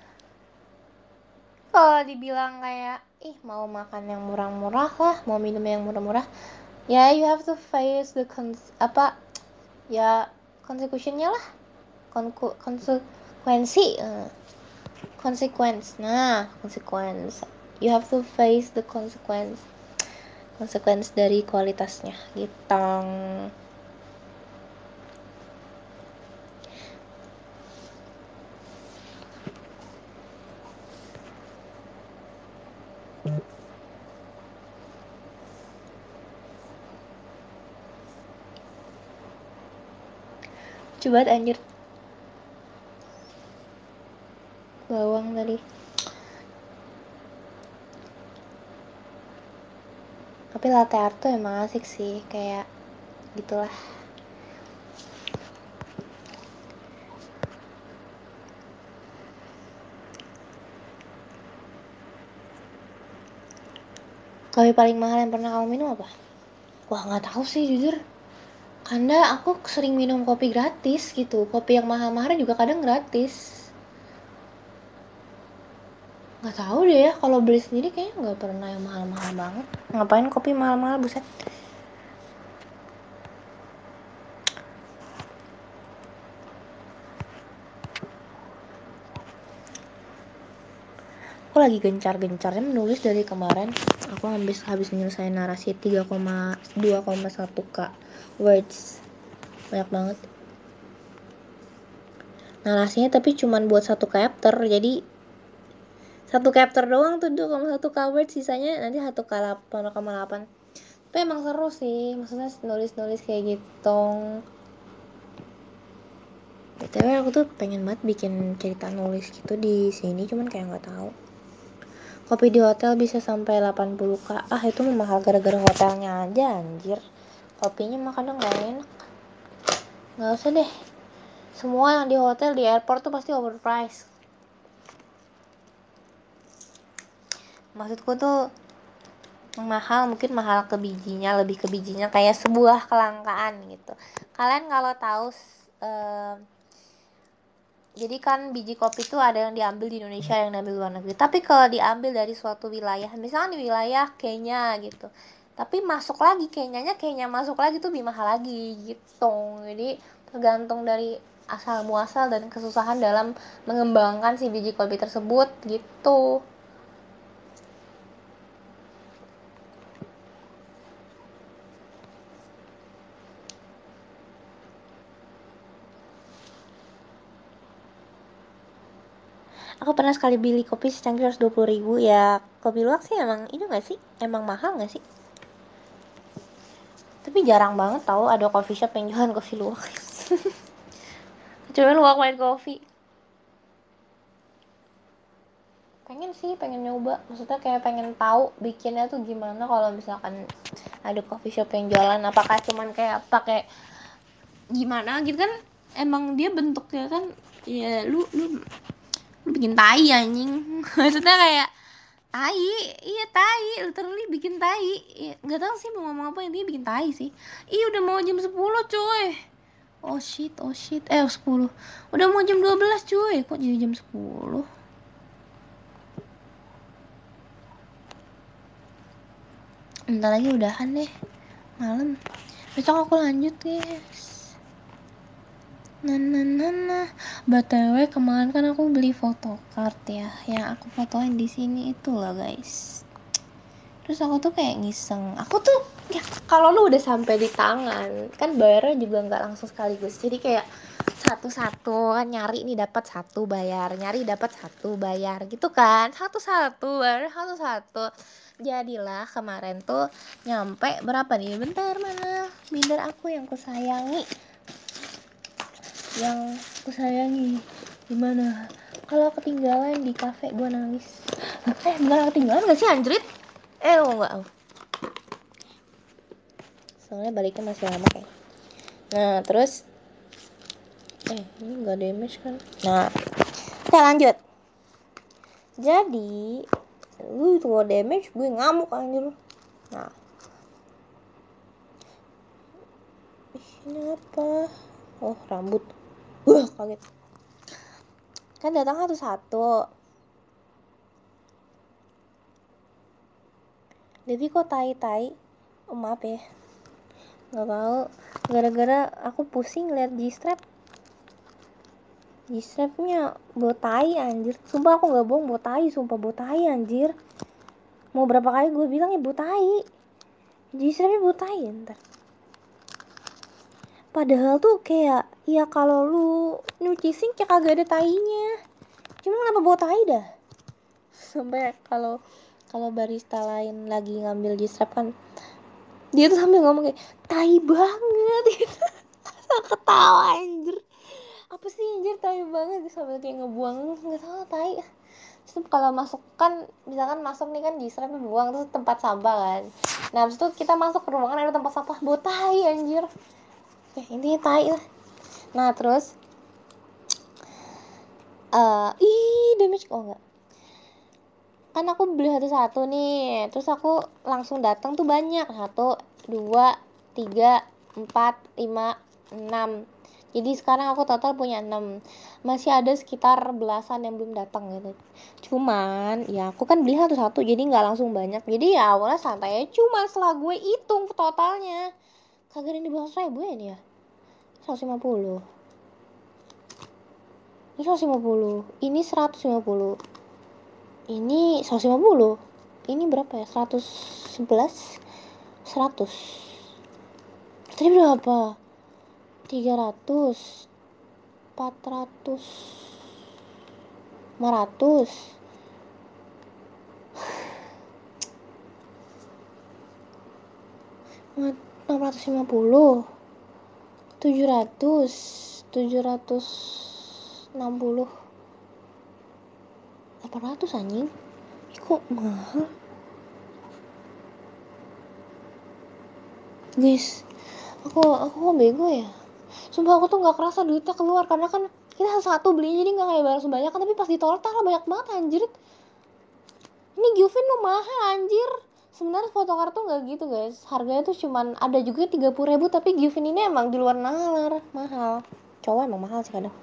Kalau dibilang kayak ih mau makan yang murah-murah lah, mau minum yang murah-murah, ya you have to face the cons- apa ya consequence-nya lah, Konku- konsekuensi uh, consequence nah consequence, you have to face the consequence consequence dari kualitasnya gitu. Coba anjir bawang tadi. Tapi latte art tuh emang asik sih, kayak gitulah. Kopi paling mahal yang pernah kamu minum apa? Wah nggak tahu sih jujur, karena aku sering minum kopi gratis gitu, kopi yang mahal-mahal juga kadang gratis. Nggak tahu deh ya, kalau beli sendiri kayaknya nggak pernah yang mahal-mahal banget. Ngapain kopi mahal-mahal, buset. Aku lagi gencar-gencarnya menulis dari kemarin. Aku habis habis nyelesain narasi tiga koma dua koma satu k words, banyak banget narasinya, tapi cuman buat satu chapter, jadi satu chapter doang tuh dua koma satu k words, sisanya nanti satu k delapan koma delapan. Tapi emang seru sih, maksudnya nulis-nulis kayak gitu. Btw aku tuh pengen banget bikin cerita nulis gitu di sini, cuman kayak nggak tahu. Kopi di hotel bisa sampai delapan puluh k. Ah itu mah mahal gara-gara hotelnya aja anjir. Kopinya mah kadang nggak enak. Nggak usah deh. Semua yang di hotel di airport tuh pasti overpriced. Maksudku tuh mahal, mungkin mahal ke bijinya, lebih ke bijinya kayak sebuah kelangkaan gitu. Kalian kalau tahu uh, jadi kan biji kopi itu ada yang diambil di Indonesia, yang diambil luar negeri. Tapi kalau diambil dari suatu wilayah, misalnya di wilayah Kenya gitu, tapi masuk lagi Kenyanya, Kenya masuk lagi tuh lebih mahal lagi gitu. Jadi tergantung dari asal muasal dan kesusahan dalam mengembangkan si biji kopi tersebut gitu. Aku pernah sekali beli kopi secangkir seratus dua puluh ribu. Ya kopi luwak sih emang itu gak sih, emang mahal gak sih? Tapi jarang banget tahu ada coffee shop yang jualan kopi luwak. Cuma luwak white coffee. Pengen sih, pengen nyoba, maksudnya kayak pengen tahu bikinnya tuh gimana kalau misalkan ada coffee shop yang jualan. Apakah cuman kayak pakai gimana gitu kan, emang dia bentuknya kan ya lu lu, lu bikin tai anjing. Maksudnya kayak tai, iya tai, literally bikin tai ya, nggak tahu sih mau ngomong apa, intinya bikin tai sih. Ih udah mau jam sepuluh cuy. Oh shit, oh shit, eh sepuluh, udah mau jam dua belas cuy, kok jadi jam sepuluh. Bentar lagi udahan deh, malam. Besok aku lanjut guys. Nah, nah, nah, nah. btw kemarin kan aku beli photocard ya, yang aku fotoin di sini itu loh guys. Terus aku tuh kayak ngiseng, aku tuh ya kalau lu udah sampai di tangan kan bayarnya juga nggak langsung sekaligus, jadi kayak satu-satu kan, nyari nih dapat satu bayar, nyari dapat satu bayar gitu kan, satu-satu bayar satu-satu. Jadilah kemarin tuh nyampe berapa nih, bentar mana binder aku yang kusayangi, yang kusayangi Gimana kalau ketinggalan di kafe gue nangis? Eh beneran ketinggalan gak sih anjrit? Eh oh enggak, soalnya baliknya masih lama kayak. Nah terus eh ini nggak damage kan? Nah kita lanjut. Jadi lu tuh damage gue ngamuk anjir. Nah ih, ini apa? Oh rambut. Wah kaget. Kan datang satu-satu. Devi kok tai-tai? Oh maaf ya, nggak tahu. Gara-gara aku pusing liat G-strap. G-strapnya bau tai anjir. Sumpah aku nggak bohong, bau tai. Sumpah bau tai anjir. Mau berapa kali gue bilang ya bau tai. G-strapnya bau tai ya, ntar. Padahal tuh kayak ya kalau lu nyuci sink kayak kagak ada tainya. Cuma kenapa bau tai dah? Sampai kalau kalau barista lain lagi ngambil G-strap kan, dia tuh sambil ngomong kayak tai banget gitu. Ketawa anjir. Apa sih anjir tai banget, sambil kayak ngebuang nggak tahu tai. Terus kalau masuk kan misalkan masuk nih kan G-strap buang terus tempat sampah kan. Nah habis itu kita masuk ke ruangan ada tempat sampah, bau tai anjir. Eh intinya tai lah. Nah terus uh, ih damage oh enggak. Kan aku beli satu-satu nih. Terus aku langsung datang tuh banyak. Satu, dua, tiga, empat, lima, enam. Jadi sekarang aku total punya enam. Masih ada sekitar belasan yang belum datang gitu. Cuman ya aku kan beli satu-satu jadi gak langsung banyak. Jadi ya awalnya santai aja. Cuma setelah gue hitung totalnya, kagak ada di bawah seratus ribu ya nih ya. seratus lima puluh. Ini seratus lima puluh. Ini seratus lima puluh. Ini seratus lima puluh. Ini berapa ya? seratus sebelas. seratus. Tadi berapa? tiga ratus. empat ratus. lima ratus. enam ratus lima puluh. tujuh ratus. tujuh ratus enam puluh. delapan ratus anjing. Ih, kok mahal? Guys, aku aku kok bego ya. Sumpah aku tuh nggak kerasa duitnya keluar karena kan kita satu belinya jadi nggak kayak barang sebanyak kan, tapi pas di total banyak banget anjir. Ini Given lo mahal anjir. Sebenarnya fotokartu nggak gitu guys, harganya tuh cuman ada juga tiga puluh ribu, tapi Given ini emang di luar nalar mahal. Cowok emang mahal sih kadang.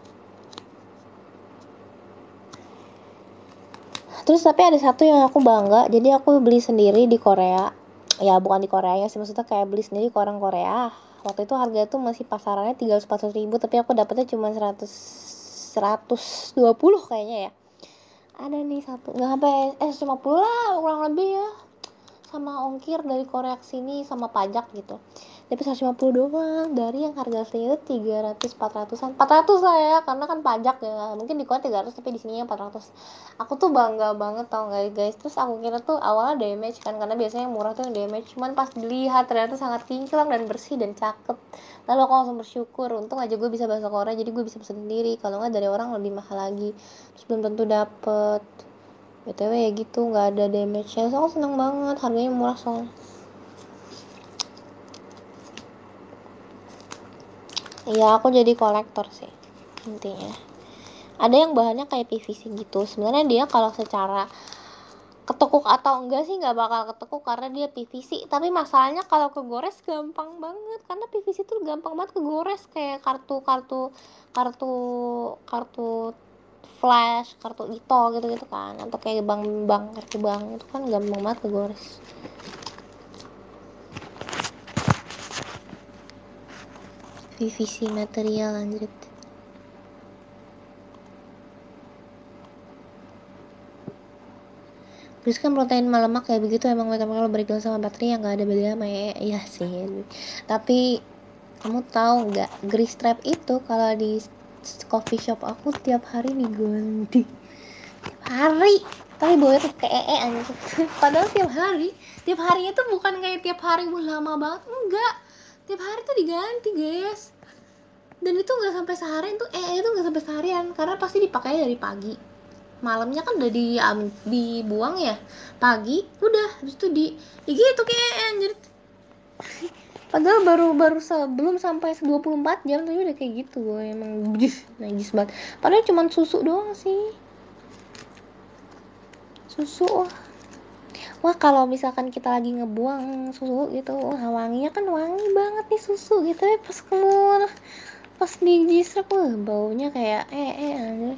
Terus tapi ada satu yang aku bangga, jadi aku beli sendiri di Korea. Ya bukan di Korea ya sih, maksudnya kayak beli sendiri ke orang Korea. Waktu itu harga tuh masih pasarannya tiga ratus empat puluh ribu, tapi aku dapetnya cuma seratus seratus dua puluh kayaknya ya. Ada nih satu, nggak sampai eh seratus lima puluh lah kurang lebih ya, sama ongkir dari Korea ke sini sama pajak gitu. Tapi seratus lima puluh doang dari yang harga aslinya itu tiga ratus empat ratusan. empat ratus lah ya, karena kan pajak ya. Mungkin di Korea tiga ratus tapi di sininya empat ratus. Aku tuh bangga banget tau gak guys. Terus aku kira tuh awalnya damage kan, karena biasanya yang murah tuh yang damage. Cuman pas dilihat ternyata sangat kinclong dan bersih dan cakep. Lalu aku langsung bersyukur, untung aja gue bisa bahasa Korea jadi gue bisa pesen sendiri. Kalau nggak dari orang lebih mahal lagi. Terus belum tentu dapet. B T W ya gitu, nggak ada damage-nya. So aku seneng banget, harganya murah soalnya. Ya aku jadi kolektor sih intinya. Ada yang bahannya kayak P V C gitu. Sebenarnya dia kalau secara ketekuk atau enggak sih nggak bakal ketekuk karena dia P V C. Tapi masalahnya kalau kegores gampang banget, karena P V C tuh gampang banget kegores kayak kartu kartu kartu kartu flash, kartu itu gitu-gitu kan, atau kayak bank-bank, kartu bank itu kan gampang banget kegores. P V C material anjir. Terus kan protein sama lemak kayak begitu emang metabol breakdown sama baterai yang gak ada beda sama ya, ya sih. Tapi kamu tahu nggak, grease trap itu kalau di coffee shop aku tiap hari diganti. Tiap hari. Tapi baunya tuh kayak ee aja tuh. Padahal tiap hari, tiap harinya tuh bukan kayak tiap hari wah lama banget, enggak. Tiap hari tuh diganti guys. Dan itu nggak sampai seharian tuh, eh itu nggak sampai seharian karena pasti dipakai dari pagi, malamnya kan udah di um, dibuang ya, pagi udah habis itu di, ya gitu kayak anjir. Padahal baru baru belum sampai dua puluh empat jam tapi udah kayak gitu gue emang najis banget. Padahal cuma susu doang sih, susu. Wah, wah kalau misalkan kita lagi ngebuang susu gitu, wah wanginya kan wangi banget nih susu gitu ya, pas keluar pas digisrek, wah baunya kayak eh eh aja.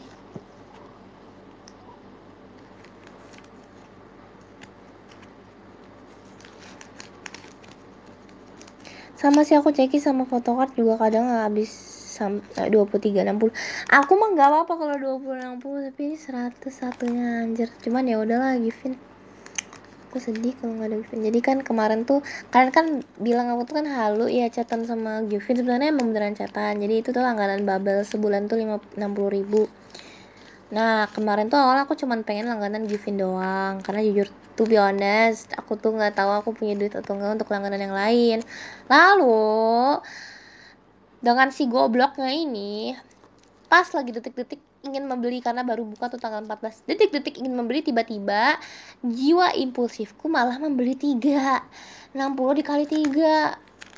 Sama sih, aku ceki sama photocard juga kadang habis sampai dua puluh tiga enam puluh. Aku mah nggak apa-apa kalau dua puluh enam puluh, tapi ini seratus satunya anjir. Cuman ya udahlah Givin. Aku sedih kalau nggak ada Givin. Jadi kan kemarin tuh kalian kan bilang aku tuh kan halu ya chatan sama Givin, sebenarnya emang beneran chatan. Jadi itu tuh langganan bubble sebulan tuh enam puluh ribu. Nah kemarin tuh awalnya aku cuman pengen langganan Givin doang, karena jujur to be honest aku tuh nggak tahu aku punya duit atau enggak untuk langganan yang lain. Lalu dengan si gobloknya ini, pas lagi detik-detik ingin membeli karena baru buka tuh tanggal empat belas, detik-detik ingin membeli, tiba-tiba jiwa impulsifku malah membeli tiga, enam puluh dikali tiga.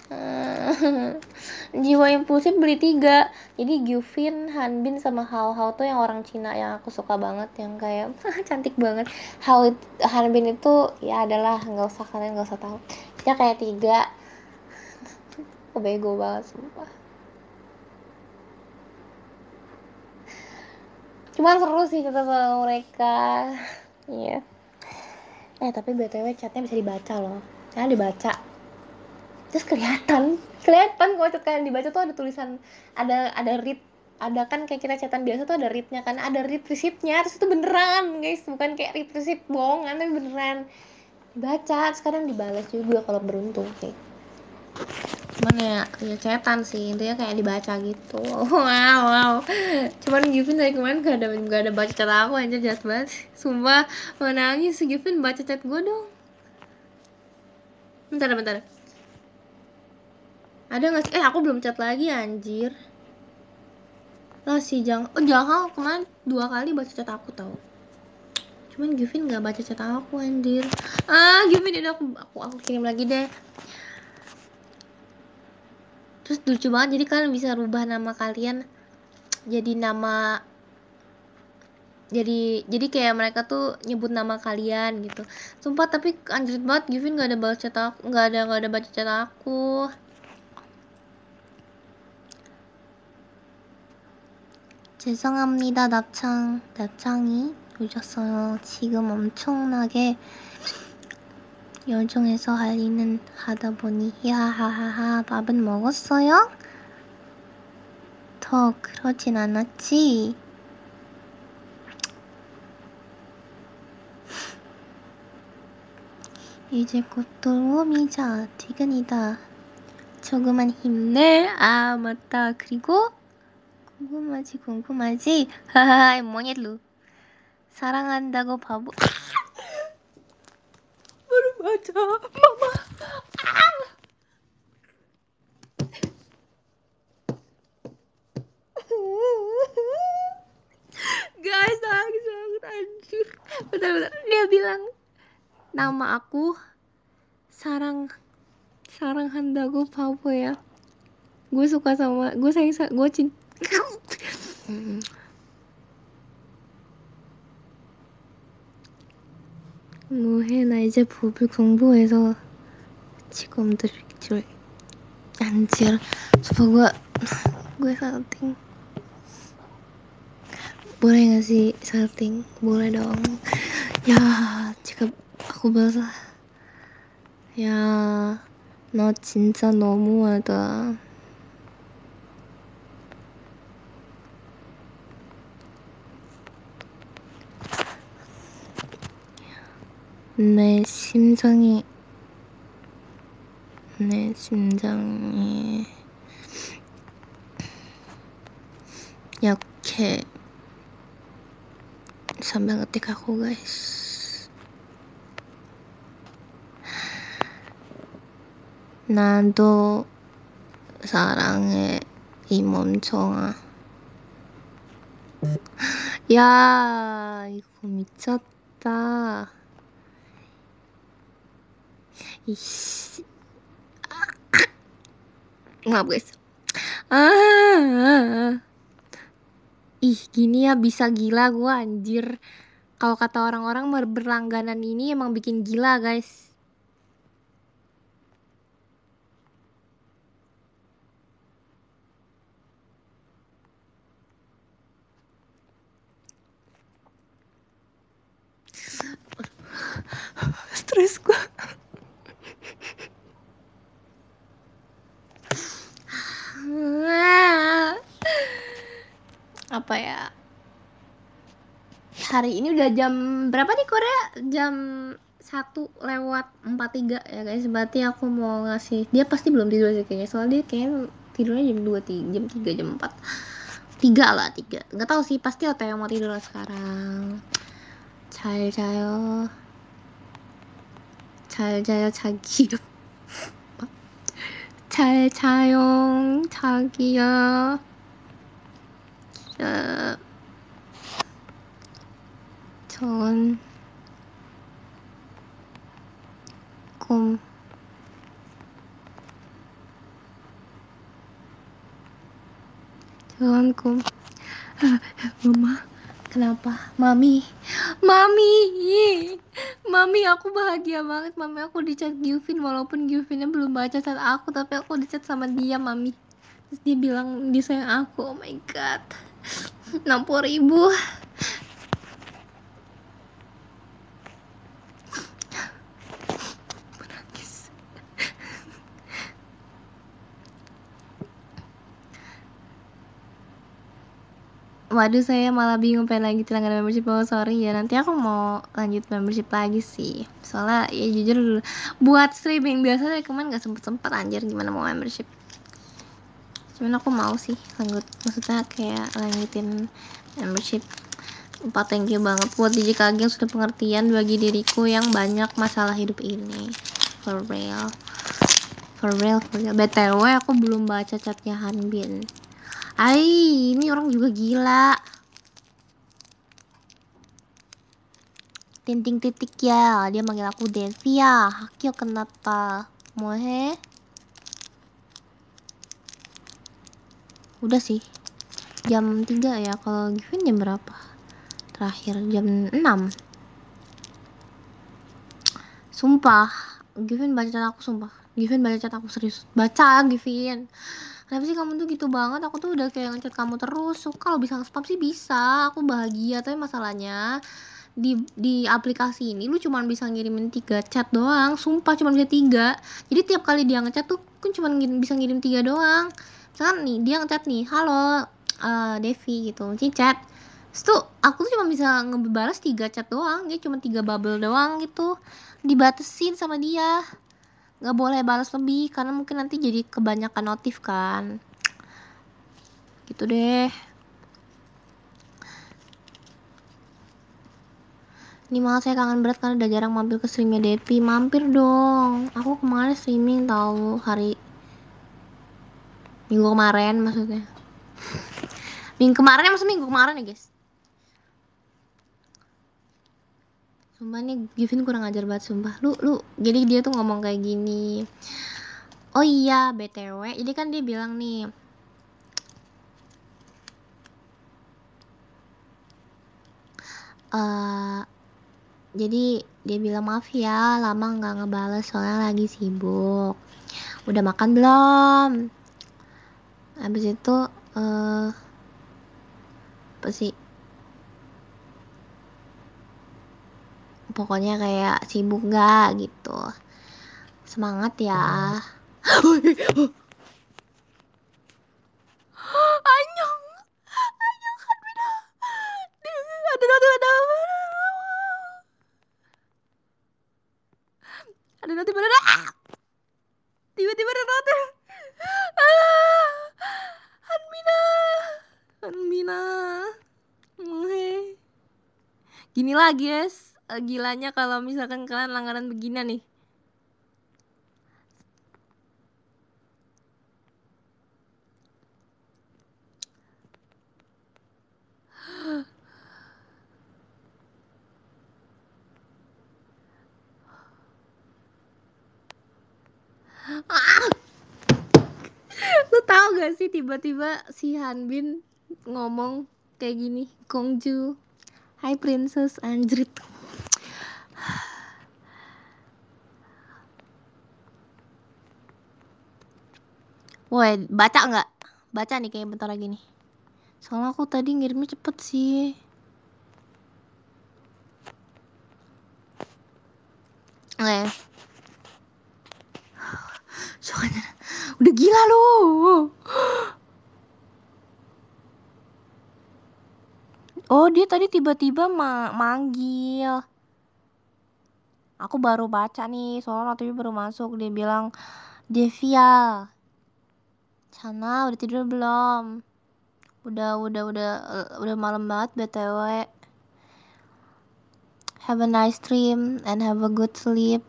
Jiwa impulsif beli tiga. Jadi Gyufin, Hanbin sama Hao Hao tuh yang orang Cina yang aku suka banget, yang kayak cantik banget. Hao Hanbin itu ya adalah, nggak usah, kalian nggak usah tahu, dia kayak tiga. Aku bego banget sumpah. Cuman seru sih tetap sama mereka. Iya. Eh tapi btw chatnya bisa dibaca loh, karena dibaca terus kelihatan kelihatan kalau chat kalian dibaca tuh ada tulisan, ada ada read, ada kan kayak kita chatan biasa tuh ada readnya kan, ada read receipt-nya, terus itu beneran guys, bukan kayak read receipt bohongan tapi beneran dibaca. Sekarang dibalas juga kalau beruntung sih, cuman ya ya chatan sih intinya kayak dibaca gitu. Wow wow, cuman Givin dari kemarin gak ada gak ada baca chat aku aja, jahat banget sumpah, mau nangis. Givin baca chat gue dong, bentar bentar, ada nggak sih? Eh aku belum chat lagi anjir lah si Jang. Oh Janghao kemarin dua kali baca chat aku tau, cuman Givin nggak baca chat aku anjir. Ah Givin udah, aku aku aku kirim lagi deh. Terus lucu banget, jadi kalian bisa rubah nama kalian jadi nama, jadi jadi kayak mereka tuh nyebut nama kalian gitu. Sumpah tapi anjir banget, Givin nggak ada baca chat aku, nggak ada nggak ada baca chat aku. 죄송합니다 납창 납창이 오셨어요. 지금 엄청나게 열중해서 할 일은 하다 보니 야하하하. 밥은 먹었어요? 더 그러진 않았지? 이제 곧 들어오미자 퇴근이다. 조금만 힘내. 아 맞다, 그리고 궁금하지 궁금하지? 하하하 뭐냐 루 사랑한다고 바보. baru baca mama. Guys nangis banget anjir. Bentar bentar, dia bilang nama aku sarang sarang handago babo ya. Gue suka sama, gue sayang, gue cinta. 뭐해, 나 이제 법을 공부해서 지금 들을 줄 anjir. Coba gue gue salting, boleh gak sih salting? Boleh dong ya, jika aku bahasa ya. 너 진짜 너무하다. 내 심장이 내 심장이 약해. sambil ngetik aku guys. 나도 사랑해. 이 멍청아. 야, 이거 미쳤다. 이씨. Nggak guys. Ah, ih gini ya bisa gila gua anjir. Kalau kata orang-orang berlangganan ini emang bikin gila guys. Stres gua. Apa ya? Hari ini udah jam berapa nih Korea? Jam satu lewat empat puluh tiga ya guys. Berarti aku mau ngasih. Dia pasti belum tidur sih kayaknya. Soalnya dia kayaknya tidurnya jam dua, jam tiga, jam empat. tiga lah, tiga. Enggak tahu sih, pasti Otto yang mau tidur sekarang. 잘 자요. 잘 자요, 자기. 잘 자요, 자기야. 자, 좋은 꿈. 좋은 꿈. Mama, kenapa? Mami, Mami, Mami, aku bahagia banget. Mami, aku di chat Gyufin walaupun Gyufinnya belum baca chat aku, tapi aku di chat sama dia, Mami. Terus dia bilang dia sayang aku. Oh my god, enam puluh ribu. Menangis. Waduh, saya malah bingung pengen lanjut langganan membership. Oh sorry ya, nanti aku mau lanjut membership lagi sih. Soalnya ya jujur buat streaming biasanya kemarin gak sempet-sempet anjir, gimana mau membership. Cuman aku mau sih lanjut, maksudnya kayak lanjutin membership. Empat, thank you banget buat D J Kage yang sudah pengertian bagi diriku yang banyak masalah hidup ini. For real, for real, for real. B T W aku belum baca chatnya Hanbin. Ay, ini orang juga gila. Tinting titik ya, dia manggil aku Devi ya. Hakyo kenapa? Mohe? Udah sih. Jam tiga ya, kalau Givin jam berapa? Terakhir jam enam. Sumpah, Givin baca chat aku sumpah. Givin baca chat aku serius. Baca Givin. Kenapa sih kamu tuh gitu banget? Aku tuh udah kayak ngechat kamu terus. So, kalau bisa spam sih bisa. Aku bahagia, tapi masalahnya di di aplikasi ini lu cuma bisa ngirimin tiga chat doang. Sumpah cuma bisa tiga. Jadi tiap kali dia ngechat tuh kan cuma ngirim, bisa ngirim tiga doang. Misalkan nih dia ngechat nih, halo uh, Devi gitu, chat. Terus tuh aku tuh cuma bisa ngebalas tiga chat doang. Dia cuma tiga bubble doang gitu. Dibatasin sama dia. Nggak boleh balas lebih karena mungkin nanti jadi kebanyakan notif kan. Gitu deh. Ini malah saya kangen berat karena udah jarang mampir ke streamnya Depi. Mampir dong. Aku kemarin streaming tahu hari minggu kemarin maksudnya. Minggu kemarin ya, maksudnya minggu kemarin ya guys. Sumpah nih Givin kurang ajar banget sumpah. Lu lu jadi dia tuh ngomong kayak gini. Oh iya B T W, jadi kan dia bilang nih, uh, jadi dia bilang maaf ya lama nggak ngebales soalnya lagi sibuk. Udah makan belum? Habis itu uh, apa sih? Pokoknya kayak sibuk gak gitu. Semangat ya. Anyong, anyong kan beda. Ada ada ada ada nanti ada tiba-tiba ada nanti. Ah, Hanmina, Hanmina. Muhe. Gini lagi guys, eh, gilanya kalau misalkan kalian langganan begini nih. gak sih tiba-tiba si Hanbin ngomong kayak gini, Gongju, hi princess, anjrit. Woi, baca nggak? Baca nih kayak bentar lagi nih. Soalnya aku tadi ngirimnya cepet sih. Eh, soalnya udah gila loh. Oh, dia tadi tiba-tiba ma manggil. Aku baru baca nih, soalnya waktu itu baru masuk. Dia bilang, Devia, Sana udah tidur belum? Udah, udah, udah, uh, udah malam banget B T W. Have a nice dream and have a good sleep.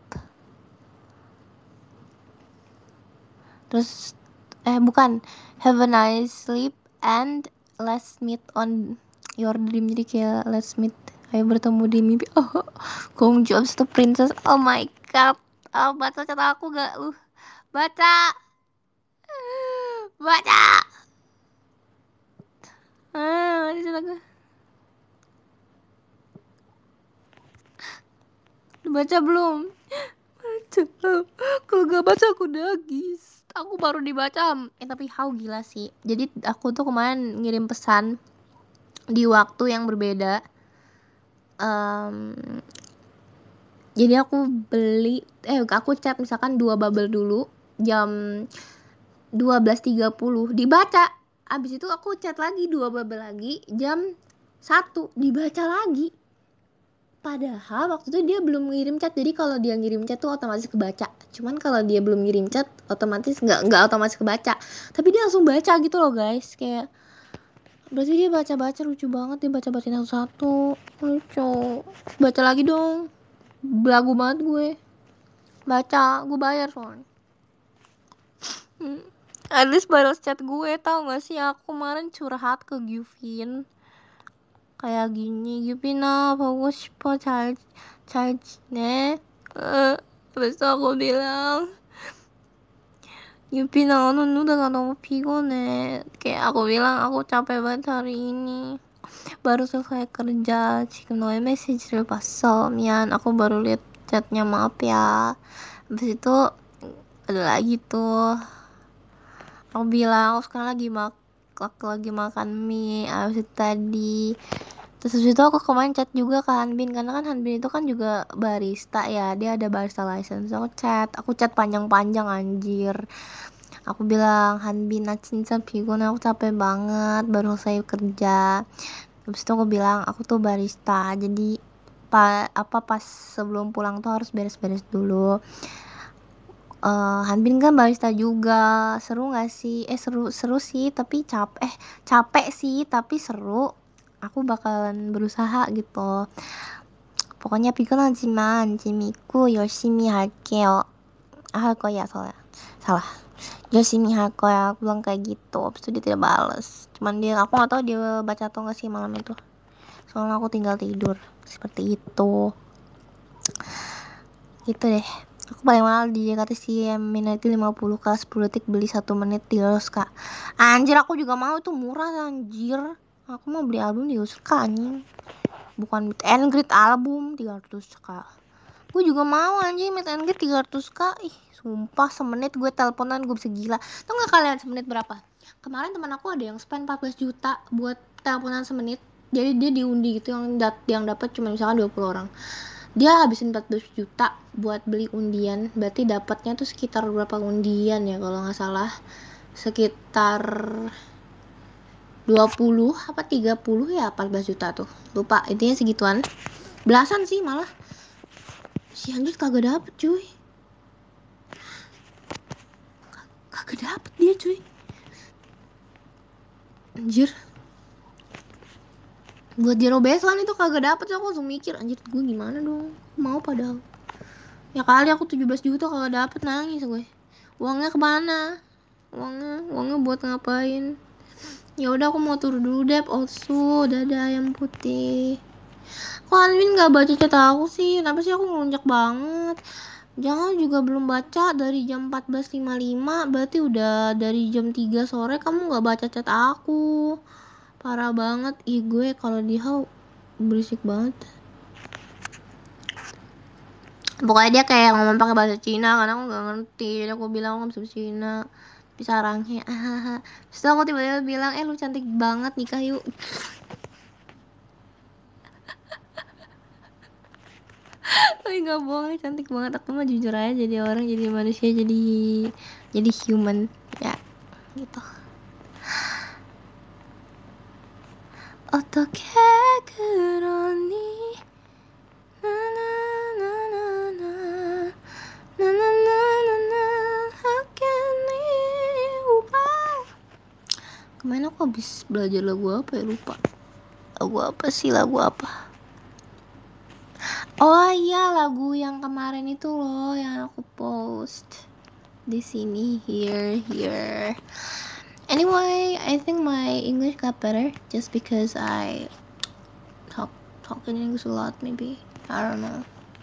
Terus, eh bukan, have a nice sleep and let's meet on your dream. Jadi kayak let's meet, ayo bertemu di mimpi. Oh, Gongju abis itu princess. Oh my god. Oh, baca chat aku gak? Uh, baca, baca. Ah, di chat aku. Baca belum? Baca. Kalau gak baca aku nangis. Aku baru dibaca. Eh tapi how gila sih. Jadi aku tuh kemarin ngirim pesan di waktu yang berbeda. Um, jadi aku beli, eh aku chat misalkan dua bubble dulu jam dua belas tiga puluh, dibaca. Abis itu aku chat lagi dua bubble lagi jam satu, dibaca lagi. Padahal waktu itu dia belum ngirim chat, jadi kalau dia ngirim chat tuh otomatis kebaca. Cuman kalau dia belum ngirim chat, otomatis nggak nggak otomatis kebaca. Tapi dia langsung baca gitu loh guys, kayak berarti dia baca-baca, lucu banget dia baca-bacain satu-satu, lucu. Baca lagi dong, belagu banget gue. Baca, gue bayar soalnya. Hmm. At least balas chat gue, tau gak sih aku kemarin curhat ke Gyufin kayak gini, Gyufina 보고 싶어 잘 잘 지내? uh, Terus aku bilang, Gyufina onon udah 너무 피곤해. Kayak aku bilang aku capek banget hari ini, baru selesai kerja. 지금 너의 메시지를 봤어. 미안, aku baru lihat chatnya, maaf ya. Habis itu ada lagi tuh, aku bilang aku sekarang lagi mak lagi makan mie abis itu tadi. Terus habis itu aku kemarin chat juga ke Hanbin, karena kan Hanbin itu kan juga barista ya, dia ada barista license. Aku chat, aku chat panjang-panjang anjir. Aku bilang, Hanbin, 나 진짜 피곤해, aku capek banget, baru selesai kerja. Habis itu aku bilang, aku tuh barista, jadi pa, apa pas sebelum pulang tuh harus beres-beres dulu. Uh, Hanbin kan barista juga, seru gak sih? Eh seru seru sih, tapi capek eh capek sih, tapi seru. Aku bakalan berusaha gitu. Pokoknya 피곤하지만 재밌고 열심히 할게요. 할 거야, salah. Salah. 열심히 할 거야. Aku bilang kayak gitu. Habis itu dia tidak balas. Cuman dia, aku gak tahu dia baca atau gak sih malam itu. Soalnya aku tinggal tidur. Seperti itu. Gitu deh. Aku paling mahal di Jakarta sih, Minati lima puluh k, sepuluh detik beli satu menit di Roska. Anjir, aku juga mau, itu murah anjir. Aku mau beli album di Roska anjing, bukan meet and greet album tiga ratus k. Gue juga mau anjing meet and greet tiga ratus k. Ih, sumpah semenit gue teleponan gue bisa gila. Tau gak kalian semenit berapa? Kemarin teman aku ada yang spend empat belas juta buat teleponan semenit. Jadi dia diundi gitu, yang dat yang dapat cuma misalkan dua puluh orang. Dia habisin empat belas juta buat beli undian. Berarti dapatnya tuh sekitar berapa undian ya kalau nggak salah, sekitar dua puluh apa tiga puluh ya, empat belas juta tuh, lupa, intinya segituan, belasan sih malah. Si anjir kagak dapet cuy, kagak dapet dia cuy, anjir. Buat Zero Baseline itu kagak dapet, so aku langsung mikir anjir gue gimana dong, mau padahal ya kali aku tujuh belas juta kagak dapet, nangis gue. Uangnya kemana? Uangnya, uangnya buat ngapain? Ya udah aku mau turun dulu deh. Also, dadah ayam putih. Kok Anwin nggak baca chat aku sih? Kenapa sih aku ngelunjak banget? Jangan juga belum baca dari jam empat belas lima puluh lima, berarti udah dari jam tiga sore kamu nggak baca chat aku. Parah banget. Ih, gue kalau di how berisik banget. Pokoknya dia kayak ngomong pakai bahasa Cina karena aku nggak ngerti. Jadi aku bilang aku nggak bisa bahasa Cina. Bisa sarangnya. Terus aku tiba-tiba bilang, eh lu cantik banget, nikah yuk. Tapi nggak bohong, cantik banget. Aku mah jujur aja, jadi orang, jadi manusia, jadi jadi human ya gitu. 어떻게 그러니 나나나나나 나나나나나 How can you wow. Kemarin aku habis belajar lagu apa ya, lupa. Lagu apa sih, lagu apa? Oh iya, lagu yang kemarin itu loh yang aku post di sini, here here. Anyway, I think my English got better just because I talk talking English a lot, maybe. I don't know.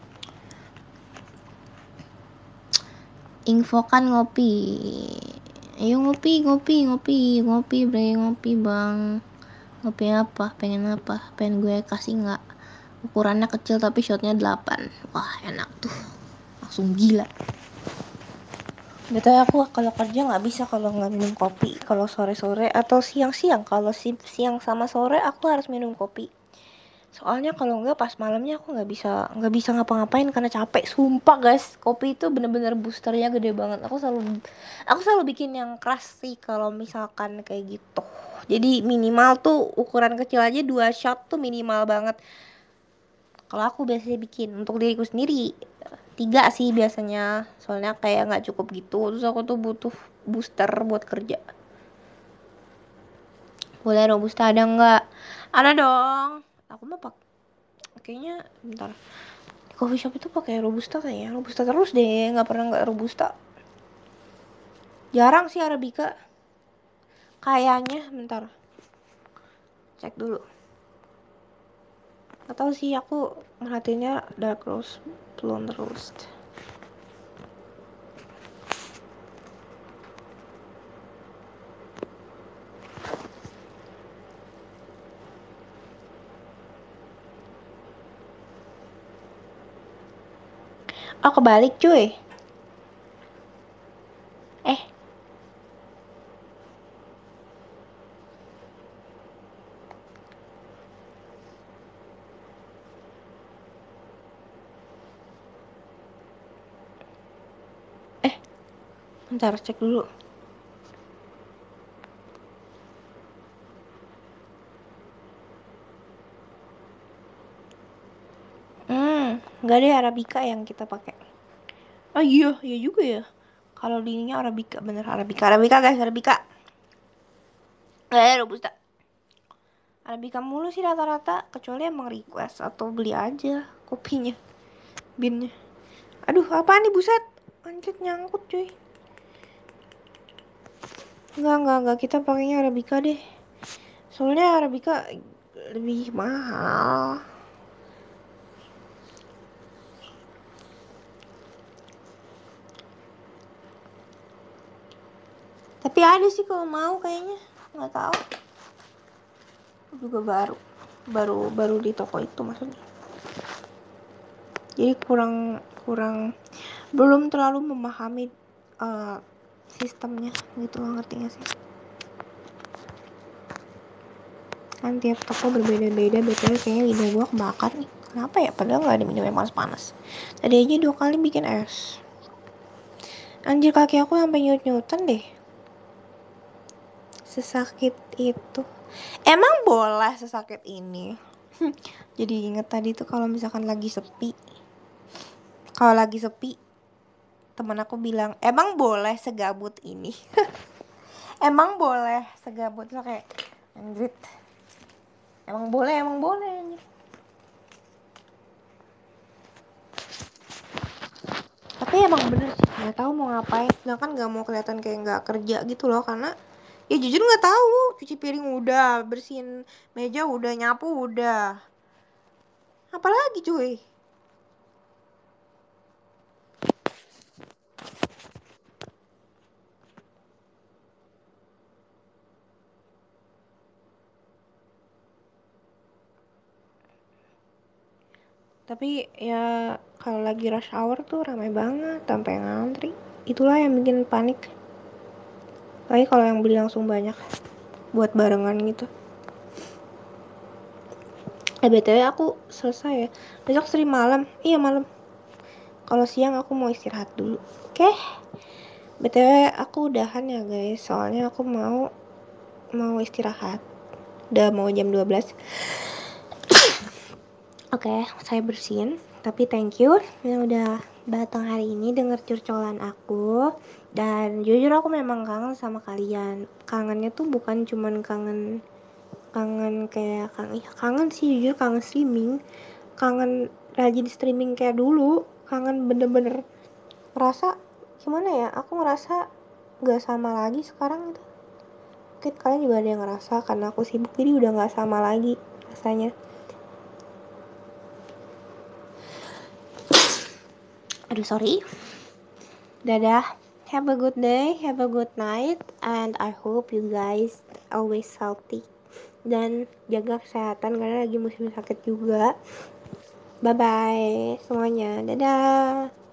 Info kan ngopi. Ayo ngopi, ngopi, ngopi, ngopi, bre, ngopi bang. Ngopi apa? Pengen apa? Pengen gue kasih nggak? Ukurannya kecil tapi shotnya delapan. Wah enak tuh. Langsung gila. Betul, aku kalau kerja nggak bisa kalau nggak minum kopi. Kalau sore-sore atau siang-siang. Kalau siang sama sore aku harus minum kopi. Soalnya kalau nggak pas malamnya aku nggak bisa nggak bisa ngapa-ngapain karena capek. Sumpah guys, kopi itu bener-bener boosternya gede banget. Aku selalu aku selalu bikin yang keras sih kalau misalkan kayak gitu. Jadi minimal tuh ukuran kecil aja dua shot tuh minimal banget. Kalau aku biasanya bikin untuk diriku sendiri tiga sih biasanya. Soalnya kayak nggak cukup gitu. Terus aku tuh butuh booster buat kerja. Boleh robusta ada nggak? Ada dong. Aku mah pak kayaknya bentar. Coffee shop itu pakai robusta kayaknya. Robusta terus deh, nggak pernah nggak robusta. Jarang sih arabica. Kayaknya bentar. Cek dulu. Gak tau sih, aku merhatiinnya dark roast, blonde roast. Oh kebalik cuy. Eh Eh bentar, cek dulu. Hmm, nggak deh arabica yang kita pakai. Oh iya, iya juga ya. Kalau dininya arabica, bener arabica, arabica guys, arabica. Eh robusta. Arabica mulu sih rata-rata, kecuali emang request atau beli aja kopinya, binnya. Aduh, apaan nih buset? Anjir nyangkut cuy. Enggak, enggak, enggak, kita pakainya arabica deh. Soalnya arabica lebih mahal. Tapi ada sih kalau mau kayaknya, nggak tahu. Juga baru, baru, baru di toko itu maksudnya. Jadi kurang, kurang, belum terlalu memahami uh, sistemnya gitu, ngerti gak sih? Kan tiap toko berbeda-beda. Betulnya kayaknya lidah gua kebakar nih. Kenapa ya? Padahal nggak ada minum yang panas-panas. Tadi aja dua kali bikin es. Anjir kaki aku sampai nyut-nyutan deh. Sesakit itu. Emang boleh sesakit ini? Jadi inget tadi tuh kalau misalkan lagi sepi. Kalau lagi sepi, temen aku bilang, emang boleh segabut ini? Emang boleh segabut? Lo kayak, anjrit. Emang boleh, emang boleh anjir. Tapi emang bener sih, nggak tahu mau ngapain. Sedangkan nggak mau kelihatan kayak nggak kerja gitu loh, karena ya jujur nggak tahu. Cuci piring udah, bersihin meja udah, nyapu udah. Apalagi cuy? Tapi ya kalau lagi rush hour tuh ramai banget sampai ngantri. Itulah yang bikin panik. Lagi kalau yang beli langsung banyak buat barengan gitu. Eh B T W aku selesai ya. Besok stream malam. Iya malam. Kalau siang aku mau istirahat dulu. Oke. B T W aku udahan ya guys. Soalnya aku mau mau istirahat. Udah mau jam dua belas. Oke, okay, saya bersihin. Tapi thank you yang udah datang hari ini denger curcolan aku. Dan jujur aku memang kangen sama kalian. Kangennya tuh bukan cuman kangen kangen kayak kangen, ya kangen sih jujur kangen streaming. Kangen rajin streaming kayak dulu. Kangen bener-bener ngerasa gimana ya? Aku ngerasa gak sama lagi sekarang itu. Mungkin kalian juga ada yang ngerasa karena aku sibuk jadi udah gak sama lagi rasanya. Aduh sorry. Dadah. Have a good day, have a good night, and I hope you guys always healthy. Dan jaga kesehatan karena lagi musim sakit juga. Bye bye semuanya. Dadah.